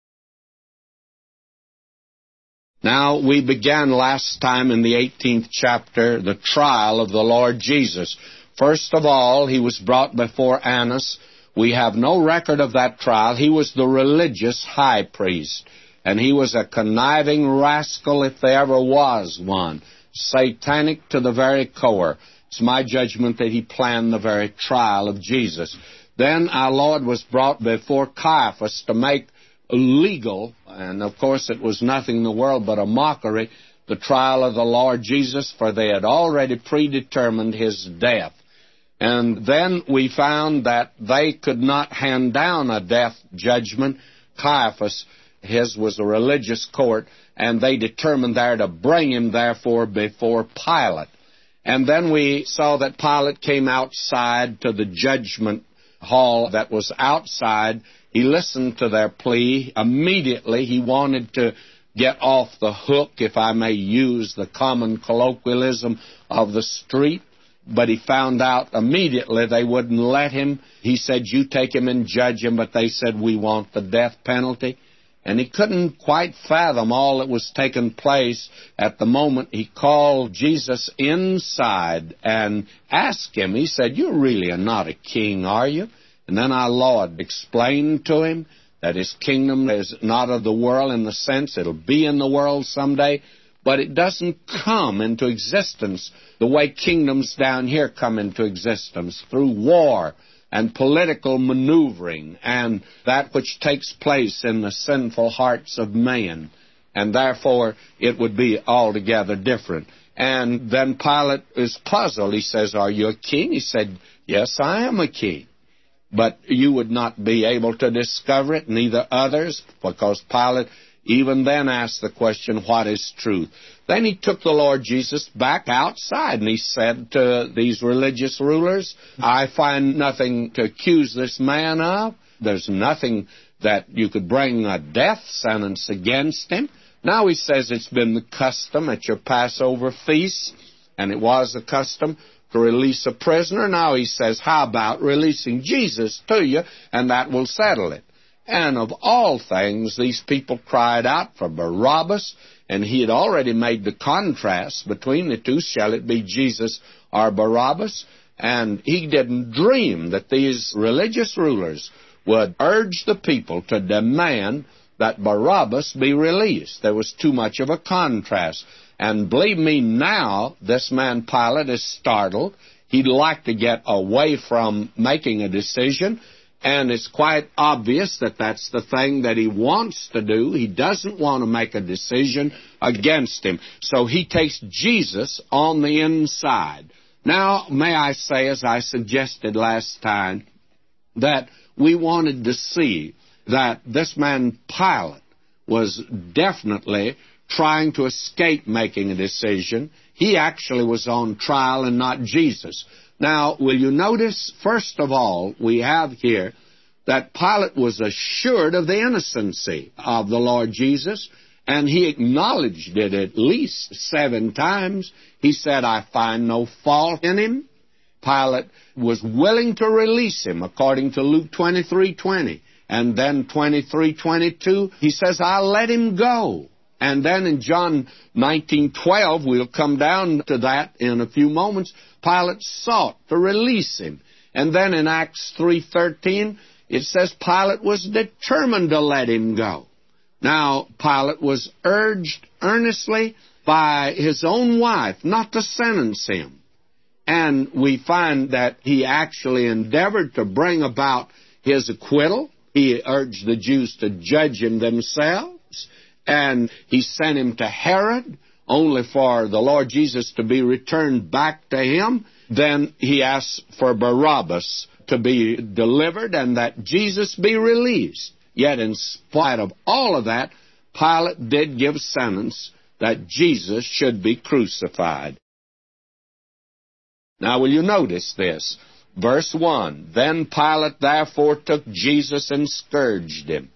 Now, we began last time in the eighteenth chapter the trial of the Lord Jesus. First of all, he was brought before Annas. We have no record of that trial. He was the religious high priest, and he was a conniving rascal if there ever was one, satanic to the very core. It's my judgment that he planned the very trial of Jesus. Then our Lord was brought before Caiaphas to make legal, and of course it was nothing in the world but a mockery, the trial of the Lord Jesus, for they had already predetermined his death. And then we found that they could not hand down a death judgment. Caiaphas, his was a religious court, and they determined there to bring him, therefore, before Pilate. And then we saw that Pilate came outside to the judgment hall that was outside. He listened to their plea. Immediately, he wanted to get off the hook, if I may use the common colloquialism of the street. But he found out immediately they wouldn't let him. He said, you take him and judge him, but they said, we want the death penalty. And he couldn't quite fathom all that was taking place at the moment. He called Jesus inside and asked him. He said, you really are not a king, are you? And then our Lord explained to him that his kingdom is not of the world in the sense it'll be in the world someday, but it doesn't come into existence the way kingdoms down here come into existence, through war and political maneuvering and that which takes place in the sinful hearts of men. And therefore, it would be altogether different. And then Pilate is puzzled. He says, are you a king? He said, yes, I am a king. but you would not be able to discover it, neither others, because Pilate even then asked the question, what is truth? Then he took the Lord Jesus back outside, and he said to these religious rulers, I find nothing to accuse this man of. There's nothing that you could bring a death sentence against him. Now he says it's been the custom at your Passover feast, and it was the custom to release a prisoner. Now he says, how about releasing Jesus to you, and that will settle it. And of all things, these people cried out for Barabbas, and he had already made the contrast between the two. Shall it be Jesus or Barabbas? And he didn't dream that these religious rulers would urge the people to demand that Barabbas be released. There was too much of a contrast. And believe me, now this man Pilate is startled. He'd like to get away from making a decision, and it's quite obvious that that's the thing that he wants to do. He doesn't want to make a decision against him. So he takes Jesus on the inside. Now, may I say, as I suggested last time, that we wanted to see that this man Pilate was definitely trying to escape making a decision. He actually was on trial and not Jesus. Now, will you notice, first of all, we have here that Pilate was assured of the innocency of the Lord Jesus, and he acknowledged it at least seven times. He said, I find no fault in him. Pilate was willing to release him, according to Luke twenty-three twenty. And then twenty-three twenty-two, he says, I'll let him go. And then in John nineteen twelve, we'll come down to that in a few moments, Pilate sought to release him. And then in Acts three thirteen, it says Pilate was determined to let him go. Now, Pilate was urged earnestly by his own wife not to sentence him. And we find that he actually endeavored to bring about his acquittal. He urged the Jews to judge him themselves. And he sent him to Herod, only for the Lord Jesus to be returned back to him. Then he asked for Barabbas to be delivered and that Jesus be released. Yet in spite of all of that, Pilate did give sentence that Jesus should be crucified. Now will you notice this? Verse one, Then Pilate therefore took Jesus and scourged him.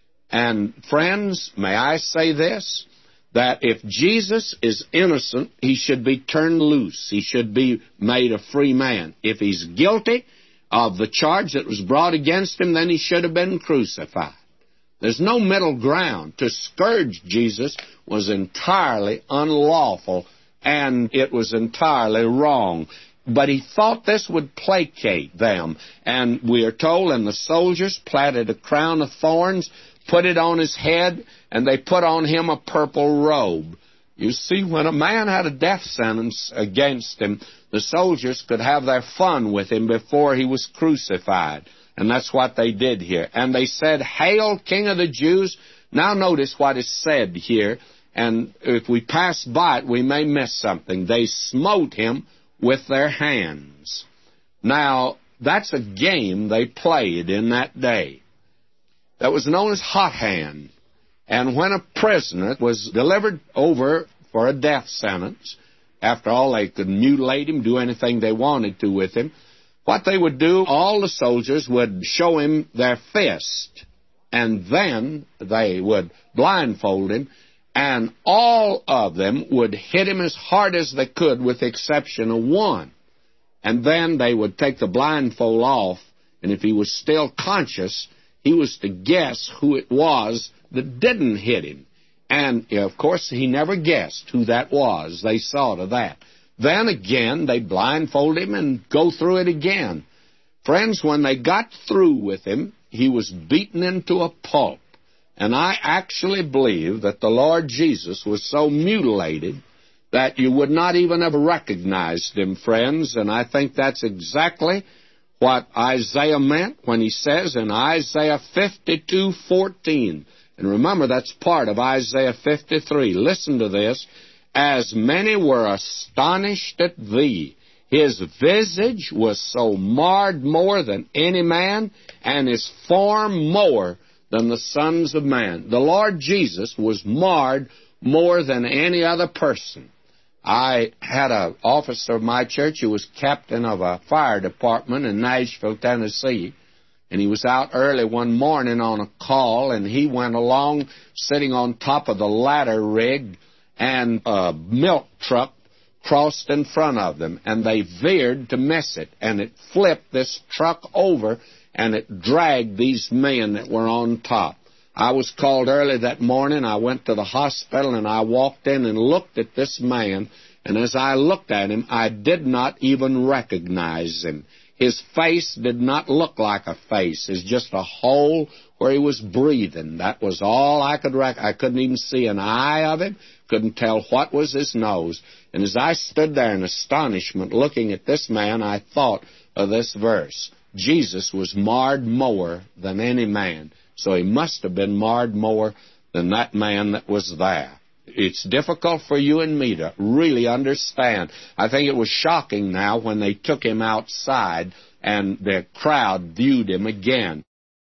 And friends, may I say this? That if Jesus is innocent, he should be turned loose. He should be made a free man. If he's guilty of the charge that was brought against him, then he should have been crucified. There's no middle ground. To scourge Jesus was entirely unlawful, and it was entirely wrong. But he thought this would placate them. And we are told, and the soldiers platted a crown of thorns, put it on his head, and they put on him a purple robe. You see, when a man had a death sentence against him, the soldiers could have their fun with him before he was crucified. And that's what they did here. And they said, Hail, King of the Jews. Now notice what is said here. And if we pass by it, we may miss something. They smote him with their hands. Now, that's a game they played in that day. That was known as hot hand. And when a prisoner was delivered over for a death sentence, after all, they could mutilate him, do anything they wanted to with him, what they would do, all the soldiers would show him their fist, and then they would blindfold him, and all of them would hit him as hard as they could, with the exception of one. And then they would take the blindfold off, and if he was still conscious, he was to guess who it was that didn't hit him. And, of course, he never guessed who that was. They saw to that. Then again, they blindfold him and go through it again. Friends, when they got through with him, he was beaten into a pulp. And I actually believe that the Lord Jesus was so mutilated that you would not even have recognized him, friends. And I think that's exactly what Isaiah meant when he says in Isaiah fifty-two fourteen, and remember, that's part of Isaiah fifty-three. Listen to this. As many were astonished at thee, His visage was so marred more than any man, and his form more than the sons of man. The Lord Jesus was marred more than any other person. I had an officer of my church who was captain of a fire department in Nashville, Tennessee, and he was out early one morning on a call, and he went along sitting on top of the ladder rig, and a milk truck crossed in front of them, and they veered to miss it, and it flipped this truck over, and it dragged these men that were on top. I was called early that morning. I went to the hospital, and I walked in and looked at this man, and as I looked at him, I did not even recognize him. His face did not look like a face. It's just a hole where he was breathing. That was all I could rec- I couldn't even see an eye of him, couldn't tell what was his nose. And as I stood there in astonishment looking at this man, I thought of this verse. Jesus was marred more than any man. So he must have been marred more than that man that was there. It's difficult for you and me to really understand. I think it was shocking now when they took him outside and the crowd viewed him again.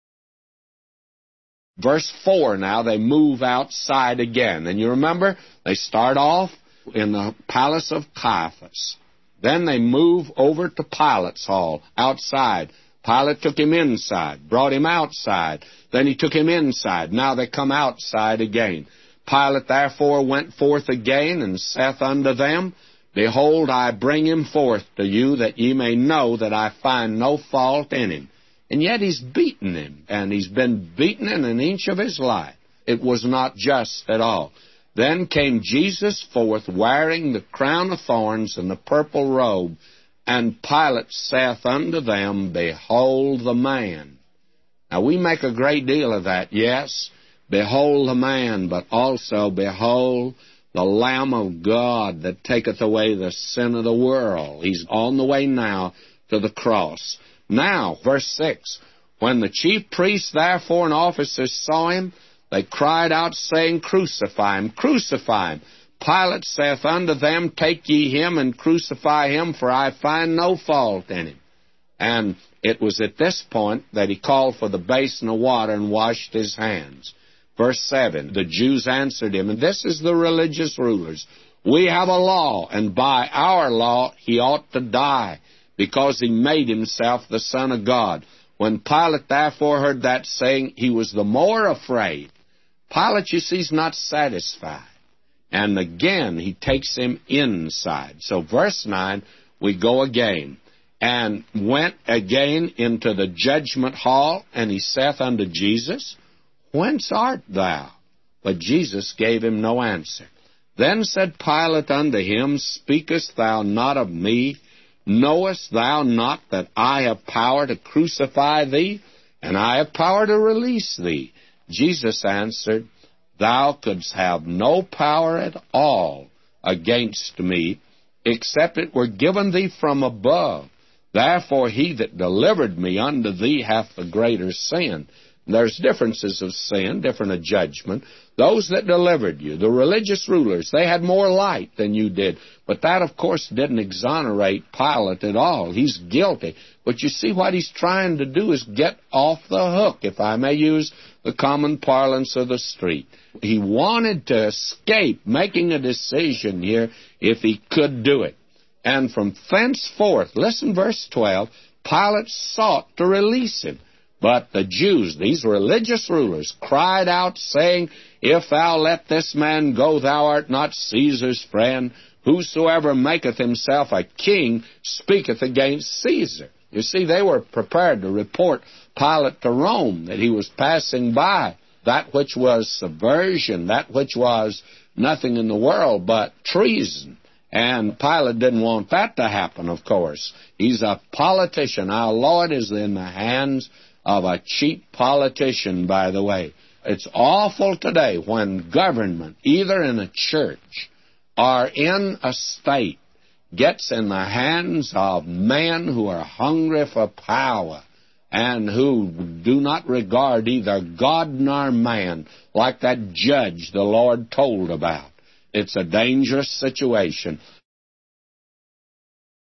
Verse four now, they move outside again. And you remember, they start off in the palace of Caiaphas. Then they move over to Pilate's hall, outside. Pilate took him inside, brought him outside. Then he took him inside. Now they come outside again. Pilate therefore went forth again, and saith unto them, Behold, I bring him forth to you, that ye may know that I find no fault in him. And yet he's beaten him, and he's been beaten in an inch of his life. It was not just at all. Then came Jesus forth, wearing the crown of thorns and the purple robe. And Pilate saith unto them, Behold the man. Now we make a great deal of that, yes. Behold the man, but also behold the Lamb of God that taketh away the sin of the world. He's on the way now to the cross. Now, verse six, when the chief priests therefore and officers saw him, they cried out, saying, Crucify him, crucify him. Pilate saith unto them, Take ye him and crucify him, for I find no fault in him. And it was at this point that he called for the basin of water and washed his hands. Verse seven, the Jews answered him, and this is the religious rulers, We have a law, and by our law he ought to die, because he made himself the Son of God. When Pilate therefore heard that saying, he was the more afraid. Pilate, you see, is not satisfied. And again, he takes him inside. So verse nine, we go again. And went again into the judgment hall, and he saith unto Jesus, Whence art thou? But Jesus gave him no answer. Then said Pilate unto him, Speakest thou not of me? Knowest thou not that I have power to crucify thee, and I have power to release thee? Jesus answered, Thou couldst have no power at all against me, except it were given thee from above. Therefore he that delivered me unto thee hath the greater sin. There's differences of sin, different of judgment. Those that delivered you, the religious rulers, they had more light than you did. But that, of course, didn't exonerate Pilate at all. He's guilty. But you see, what he's trying to do is get off the hook, if I may use the common parlance of the street. He wanted to escape making a decision here if he could do it. And from thenceforth, listen, verse twelve, Pilate sought to release him. But the Jews, these religious rulers, cried out, saying, If thou let this man go, thou art not Caesar's friend. Whosoever maketh himself a king speaketh against Caesar. You see, they were prepared to report Pilate to Rome, that he was passing by that which was subversion, that which was nothing in the world but treason. And Pilate didn't want that to happen, of course. He's a politician. Our Lord is in the hands of a cheap politician, by the way. It's awful today when government, either in a church or in a state, gets in the hands of men who are hungry for power and who do not regard either God nor man, like that judge the Lord told about. It's a dangerous situation.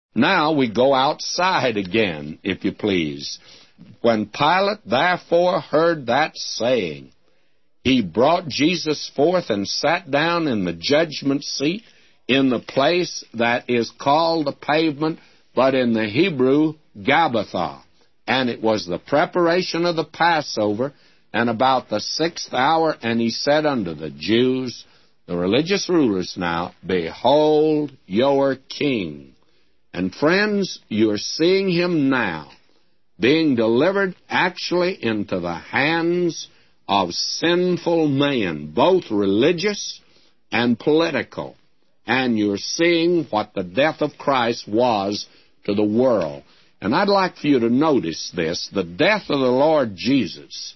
Now we go outside again, if you please. When Pilate therefore heard that saying, he brought Jesus forth and sat down in the judgment seat in the place that is called the pavement, but in the Hebrew, Gabbatha. And it was the preparation of the Passover, and about the sixth hour, and he said unto the Jews, the religious rulers now, behold your king. And friends, you're seeing him now, being delivered actually into the hands of sinful men, both religious and political. And you're seeing what the death of Christ was to the world. And I'd like for you to notice this. The death of the Lord Jesus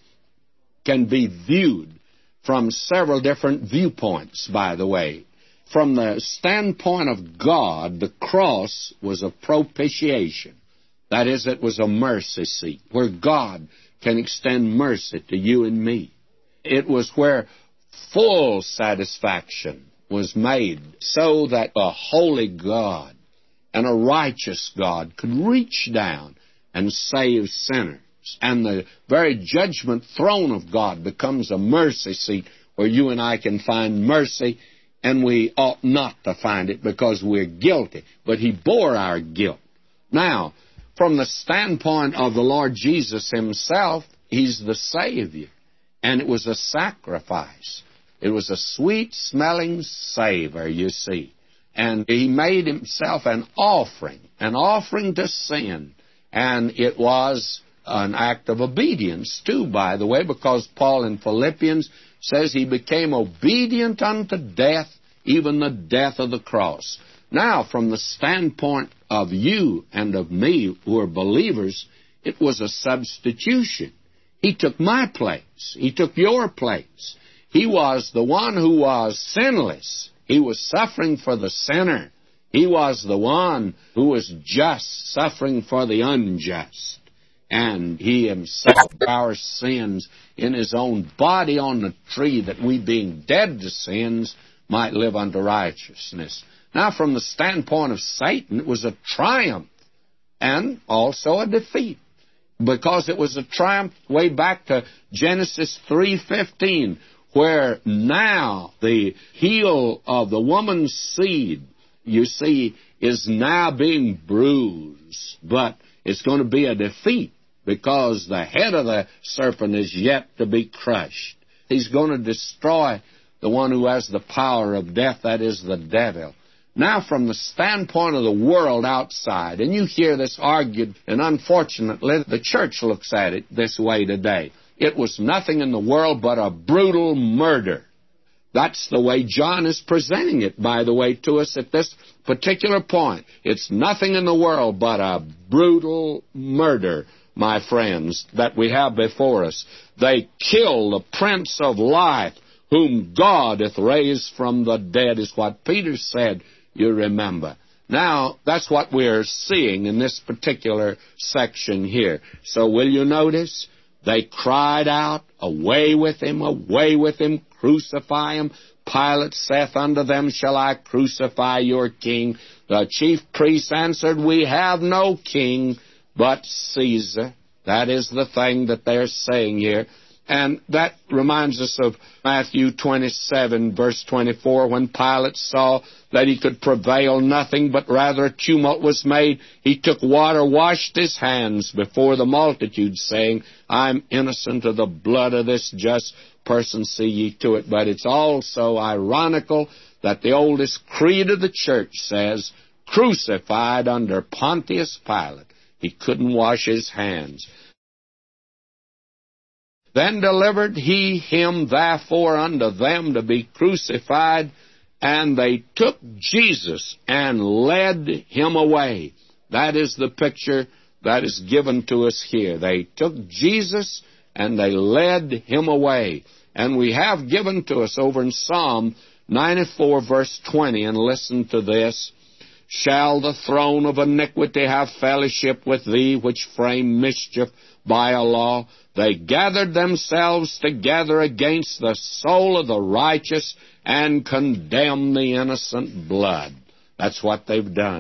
can be viewed from several different viewpoints, by the way. From the standpoint of God, the cross was a propitiation. That is, it was a mercy seat where God can extend mercy to you and me. It was where full satisfaction was made so that a holy God and a righteous God could reach down and save sinners. And the very judgment throne of God becomes a mercy seat where you and I can find mercy, and we ought not to find it because we're guilty. But he bore our guilt. Now, from the standpoint of the Lord Jesus himself, he's the Savior. And it was a sacrifice. It was a sweet-smelling savor, you see. And he made himself an offering, an offering to sin. And it was an act of obedience, too, by the way, because Paul in Philippians says he became obedient unto death, even the death of the cross. Now, from the standpoint of you and of me who are believers, it was a substitution. He took my place. He took your place. He was the one who was sinless. He was suffering for the sinner. He was the one who was just, suffering for the unjust. And he himself bore our sins in his own body on the tree, that we, being dead to sins, might live unto righteousness. Now, from the standpoint of Satan, it was a triumph and also a defeat, because it was a triumph way back to Genesis three fifteen, where now the heel of the woman's seed, you see, is now being bruised. But it's going to be a defeat, because the head of the serpent is yet to be crushed. He's going to destroy the one who has the power of death, that is the devil. Now, from the standpoint of the world outside, and you hear this argued, and unfortunately the church looks at it this way today. It was nothing in the world but a brutal murder. That's the way John is presenting it, by the way, to us at this particular point. It's nothing in the world but a brutal murder, my friends, that we have before us. They kill the Prince of Life, whom God hath raised from the dead, is what Peter said, you remember. Now, that's what we're seeing in this particular section here. So will you notice? They cried out, away with him, away with him, crucify him. Pilate saith unto them, shall I crucify your king? The chief priests answered, we have no king but Caesar. That is the thing that they're saying here. And that reminds us of Matthew twenty-seven, verse twenty-four, when Pilate saw that he could prevail nothing, but rather a tumult was made, he took water, washed his hands before the multitude, saying, I'm innocent of the blood of this just person, see ye to it. But it's also ironical that the oldest creed of the church says, crucified under Pontius Pilate. He couldn't wash his hands. Then delivered he him therefore unto them to be crucified, and they took Jesus and led him away. That is the picture that is given to us here. They took Jesus and they led him away. And we have given to us over in Psalm ninety-four, verse twenty, and listen to this. Shall the throne of iniquity have fellowship with thee, which frame mischief by a law? They gathered themselves together against the soul of the righteous and condemned the innocent blood. That's what they've done.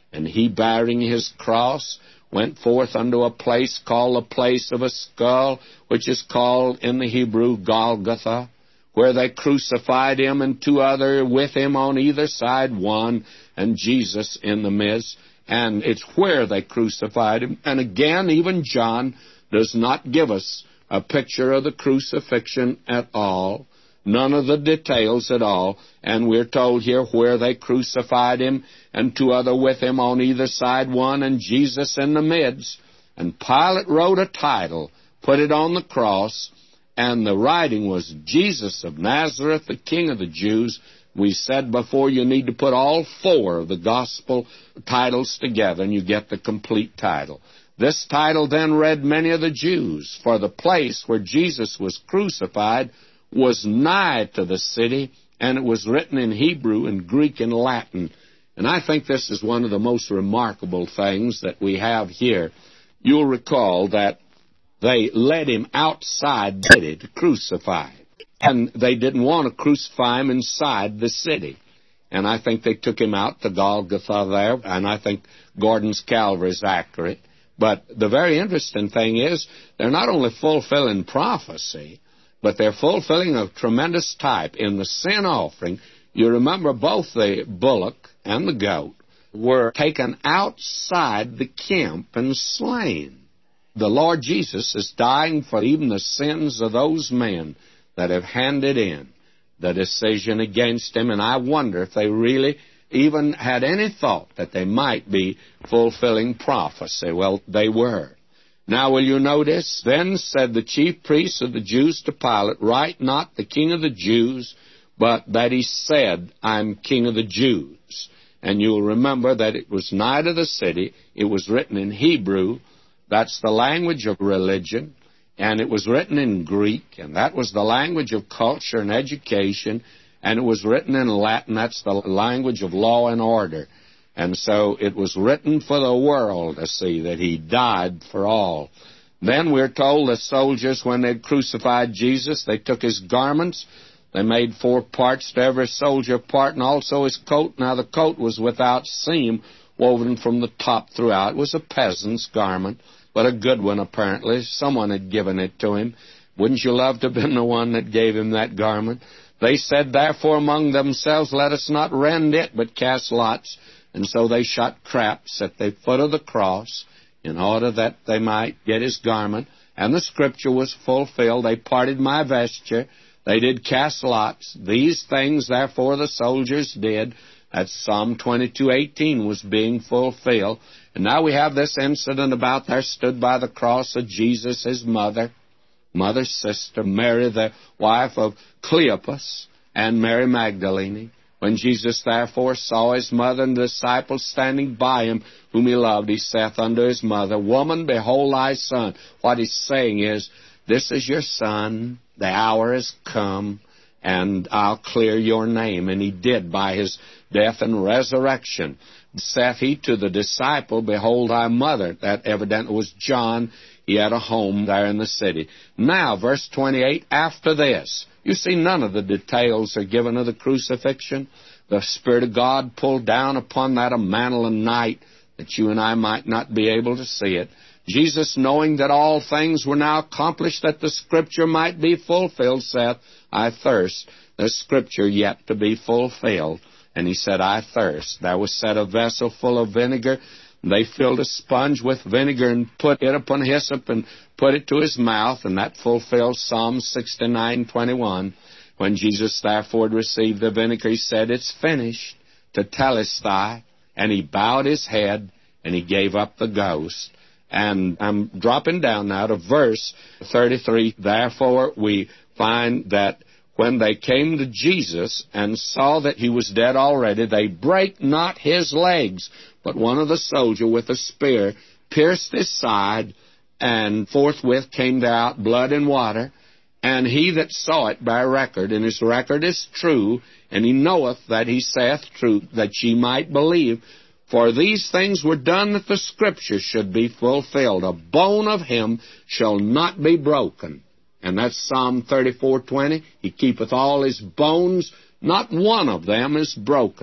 And he, bearing his cross, went forth unto a place called the place of a skull, which is called in the Hebrew Golgotha, where they crucified him, and two other with him on either side, one, and Jesus in the midst. And it's where they crucified him. And again, even John does not give us a picture of the crucifixion at all, none of the details at all. And we're told here where they crucified him, and two other with him on either side, one, and Jesus in the midst. And Pilate wrote a title, put it on the cross, and the writing was, Jesus of Nazareth, the King of the Jews. We said before, you need to put all four of the gospel titles together, and you get the complete title. This title then read many of the Jews, for the place where Jesus was crucified was nigh to the city, and it was written in Hebrew and Greek and Latin. And I think this is one of the most remarkable things that we have here. You'll recall that they led him outside the city to crucify him, and they didn't want to crucify him inside the city. And I think they took him out to Golgotha there, and I think Gordon's Calvary is accurate. But the very interesting thing is, they're not only fulfilling prophecy, but they're fulfilling a tremendous type. In the sin offering, you remember both the bullock and the goat were taken outside the camp and slain. The Lord Jesus is dying for even the sins of those men that have handed in the decision against him, and I wonder if they really even had any thought that they might be fulfilling prophecy. Well, they were. Now, will you notice? Then said the chief priests of the Jews to Pilate, write not the King of the Jews, but that he said, I'm King of the Jews. And you'll remember that it was nigh to the city. It was written in Hebrew. That's the language of religion. And it was written in Greek, and that was the language of culture and education. And it was written in Latin. That's the language of law and order. And so it was written for the world to see that he died for all. Then we're told the soldiers, when they'd crucified Jesus, they took his garments. They made four parts to every soldier part, and also his coat. Now the coat was without seam, woven from the top throughout. It was a peasant's garment, but a good one apparently. Someone had given it to him. Wouldn't you love to have been the one that gave him that garment? They said, therefore, among themselves, let us not rend it, but cast lots. And so they shot craps at the foot of the cross in order that they might get his garment. And the scripture was fulfilled. They parted my vesture. They did cast lots. These things, therefore, the soldiers did. That's Psalm twenty-two eighteen was being fulfilled. And now we have this incident about there stood by the cross of Jesus, his mother, mother's sister, Mary, the wife of Cleopas, and Mary Magdalene. When Jesus therefore saw his mother and the disciples standing by him, whom he loved, he saith unto his mother, Woman, behold thy son. What he's saying is, this is your son, the hour is come, and I'll clear your name. And he did by his death and resurrection. Saith he to the disciple, Behold thy mother. That evidently was John. He had a home there in the city. Now, verse twenty-eight, after this, you see none of the details are given of the crucifixion. The Spirit of God pulled down upon that a mantle of night that you and I might not be able to see it. Jesus, knowing that all things were now accomplished, that the Scripture might be fulfilled, saith, I thirst. The Scripture yet to be fulfilled. And he said, I thirst. There was set a vessel full of vinegar. They filled a sponge with vinegar and put it upon hyssop and put it to his mouth, and that fulfills Psalm sixty-nine twenty-one. When Jesus therefore received the vinegar, he said, It's finished, tetelestai, and he bowed his head, and he gave up the ghost. And I'm dropping down now to verse thirty-three. Therefore we find that when they came to Jesus and saw that he was dead already, they brake not his legs, but one of the soldiers with a spear pierced his side, and forthwith came there out blood and water. And he that saw it bare record, and his record is true, and he knoweth that he saith truth, that ye might believe. For these things were done that the Scripture should be fulfilled. A bone of him shall not be broken. And that's Psalm thirty-four twenty. He keepeth all his bones, not one of them is broken.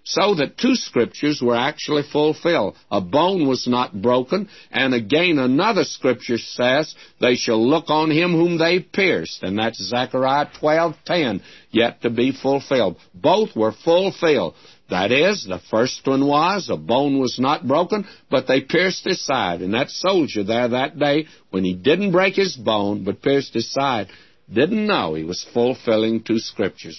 so that two scriptures were actually fulfilled. A bone was not broken, and again another scripture says, they shall look on him whom they pierced, and that's Zechariah twelve ten, yet to be fulfilled. Both were fulfilled. That is, the first one was, a bone was not broken, but they pierced his side. And that soldier there that day, when he didn't break his bone, but pierced his side, didn't know he was fulfilling two scriptures.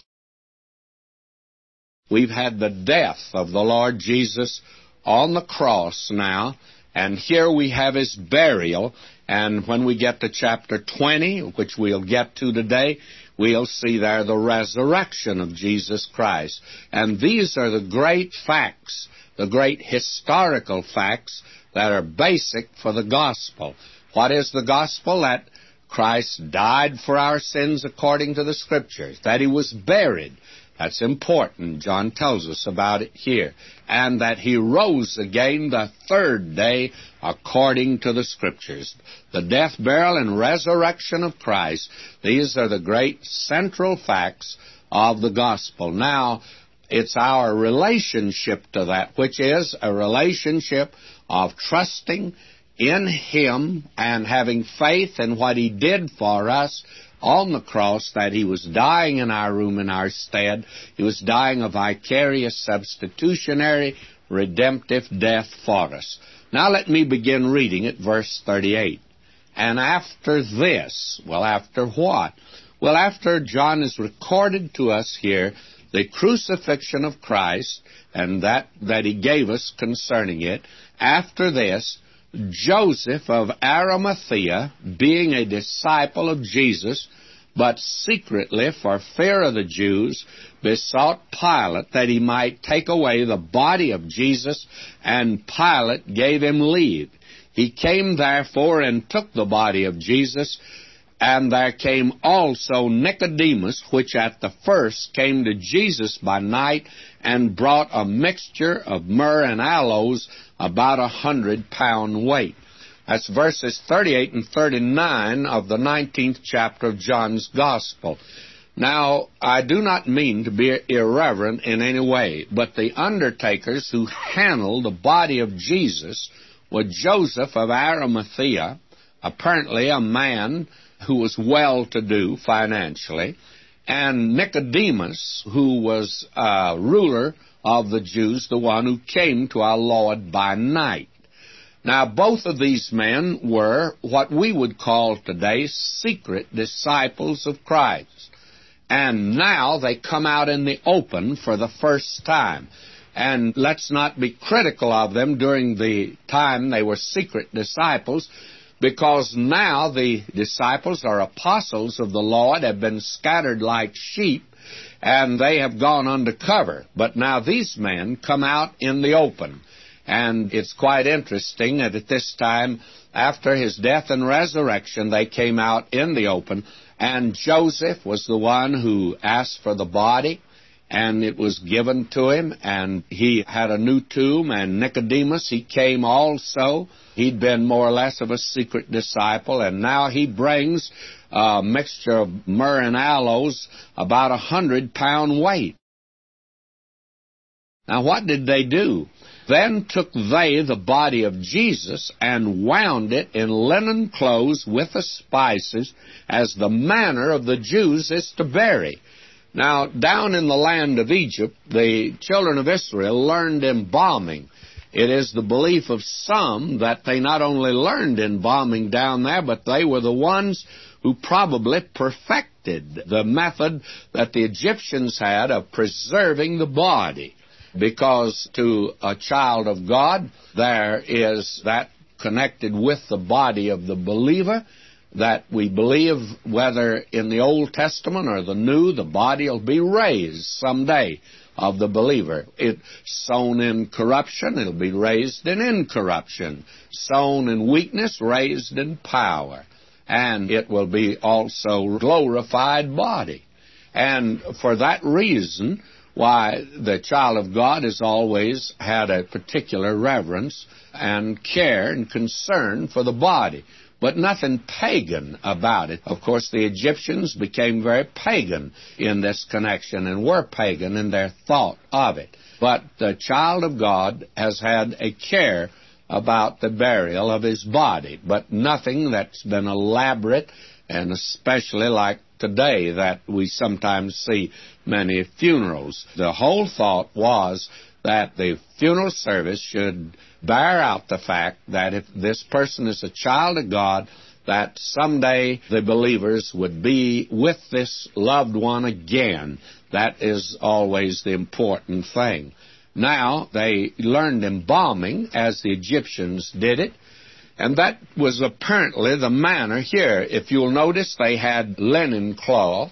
We've had the death of the Lord Jesus on the cross now, and here we have his burial. And when we get to chapter twenty, which we'll get to today, we'll see there the resurrection of Jesus Christ. And these are the great facts, the great historical facts that are basic for the gospel. What is the gospel? That Christ died for our sins according to the Scriptures, that he was buried. That's important. John tells us about it here. And that he rose again the third day according to the Scriptures. The death, burial, and resurrection of Christ, these are the great central facts of the gospel. Now, it's our relationship to that, which is a relationship of trusting in him and having faith in what he did for us on the cross, that he was dying in our room in our stead. He was dying a vicarious, substitutionary, redemptive death for us. Now let me begin reading at verse thirty-eight. And after this, well, after what? Well, after John has recorded to us here the crucifixion of Christ and that, that he gave us concerning it, after this, Joseph of Arimathea, being a disciple of Jesus, but secretly for fear of the Jews, besought Pilate that he might take away the body of Jesus, and Pilate gave him leave. He came therefore and took the body of Jesus, and there came also Nicodemus, which at the first came to Jesus by night, and brought a mixture of myrrh and aloes, about a hundred pound weight. That's verses thirty-eight and thirty-nine of the nineteenth chapter of John's Gospel. Now, I do not mean to be irreverent in any way, but the undertakers who handled the body of Jesus were Joseph of Arimathea, apparently a man who was well-to-do financially, and Nicodemus, who was a ruler of the Jews, the one who came to our Lord by night. Now, both of these men were what we would call today secret disciples of Christ. And now they come out in the open for the first time. And let's not be critical of them during the time they were secret disciples, because now the disciples are apostles of the Lord, have been scattered like sheep, and they have gone undercover. But now these men come out in the open. And it's quite interesting that at this time, after his death and resurrection, they came out in the open. And Joseph was the one who asked for the body, and it was given to him, and he had a new tomb. And Nicodemus, he came also. He'd been more or less of a secret disciple, and now he brings a mixture of myrrh and aloes, about a hundred pound weight. Now what did they do? Then took they the body of Jesus and wound it in linen clothes with the spices, as the manner of the Jews is to bury. Now, down in the land of Egypt, the children of Israel learned embalming. It is the belief of some that they not only learned embalming down there, but they were the ones who probably perfected the method that the Egyptians had of preserving the body. Because to a child of God, there is that connected with the body of the believer, that we believe whether in the Old Testament or the New, the body will be raised someday of the believer. It sown in corruption, it'll be raised in incorruption. Sown in weakness, raised in power. And it will be also glorified body. And for that reason, why, the child of God has always had a particular reverence and care and concern for the body. but nothing pagan about it. Of course, the Egyptians became very pagan in this connection and were pagan in their thought of it. But the child of God has had a care about the burial of his body, but nothing that's been elaborate, and especially like today that we sometimes see many funerals. The whole thought was that the funeral service should bear out the fact that if this person is a child of God, that someday the believers would be with this loved one again. That is always the important thing. Now, they learned embalming as the Egyptians did it, and that was apparently the manner here. If you'll notice, they had linen cloth,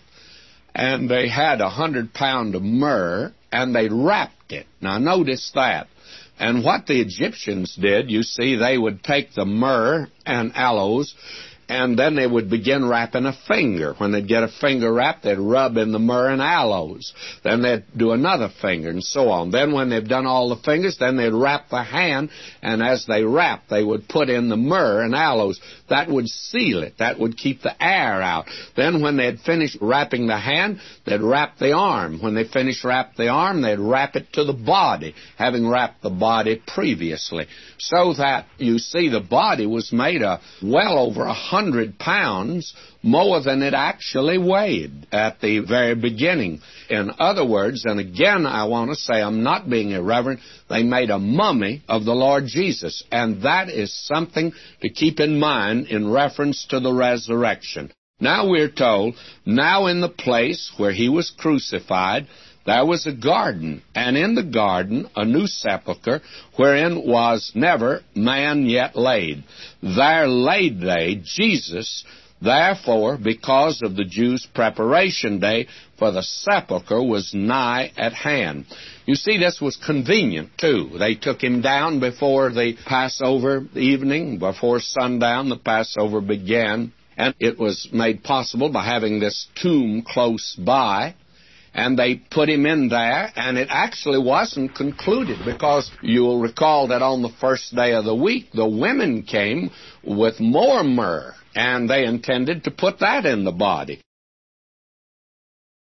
and they had a hundred pound of myrrh, and they wrapped it. Now, notice that. And what the Egyptians did, you see, they would take the myrrh and aloes, and then they would begin wrapping a finger. When they'd get a finger wrapped, they'd rub in the myrrh and aloes. Then they'd do another finger, and so on. Then when they've done all the fingers, then they'd wrap the hand, and as they wrapped, they would put in the myrrh and aloes. That would seal it. That would keep the air out. Then when they'd finished wrapping the hand, they'd wrap the arm. When they finished wrap the arm, they'd wrap it to the body, having wrapped the body previously. So that, you see, the body was made of well over a hundred pounds, more than it actually weighed at the very beginning. In other words, and again I want to say I'm not being irreverent, they made a mummy of the Lord Jesus, and that is something to keep in mind in reference to the resurrection. Now we're told, now in the place where he was crucified, there was a garden, and in the garden a new sepulchre, wherein was never man yet laid. There laid they Jesus. Therefore, because of the Jews' preparation day, for the sepulchre was nigh at hand. You see, this was convenient, too. They took him down before the Passover evening, before sundown, the Passover began, and it was made possible by having this tomb close by. And they put him in there, and it actually wasn't concluded, because you'll recall that on the first day of the week, the women came with more myrrh, and they intended to put that in the body.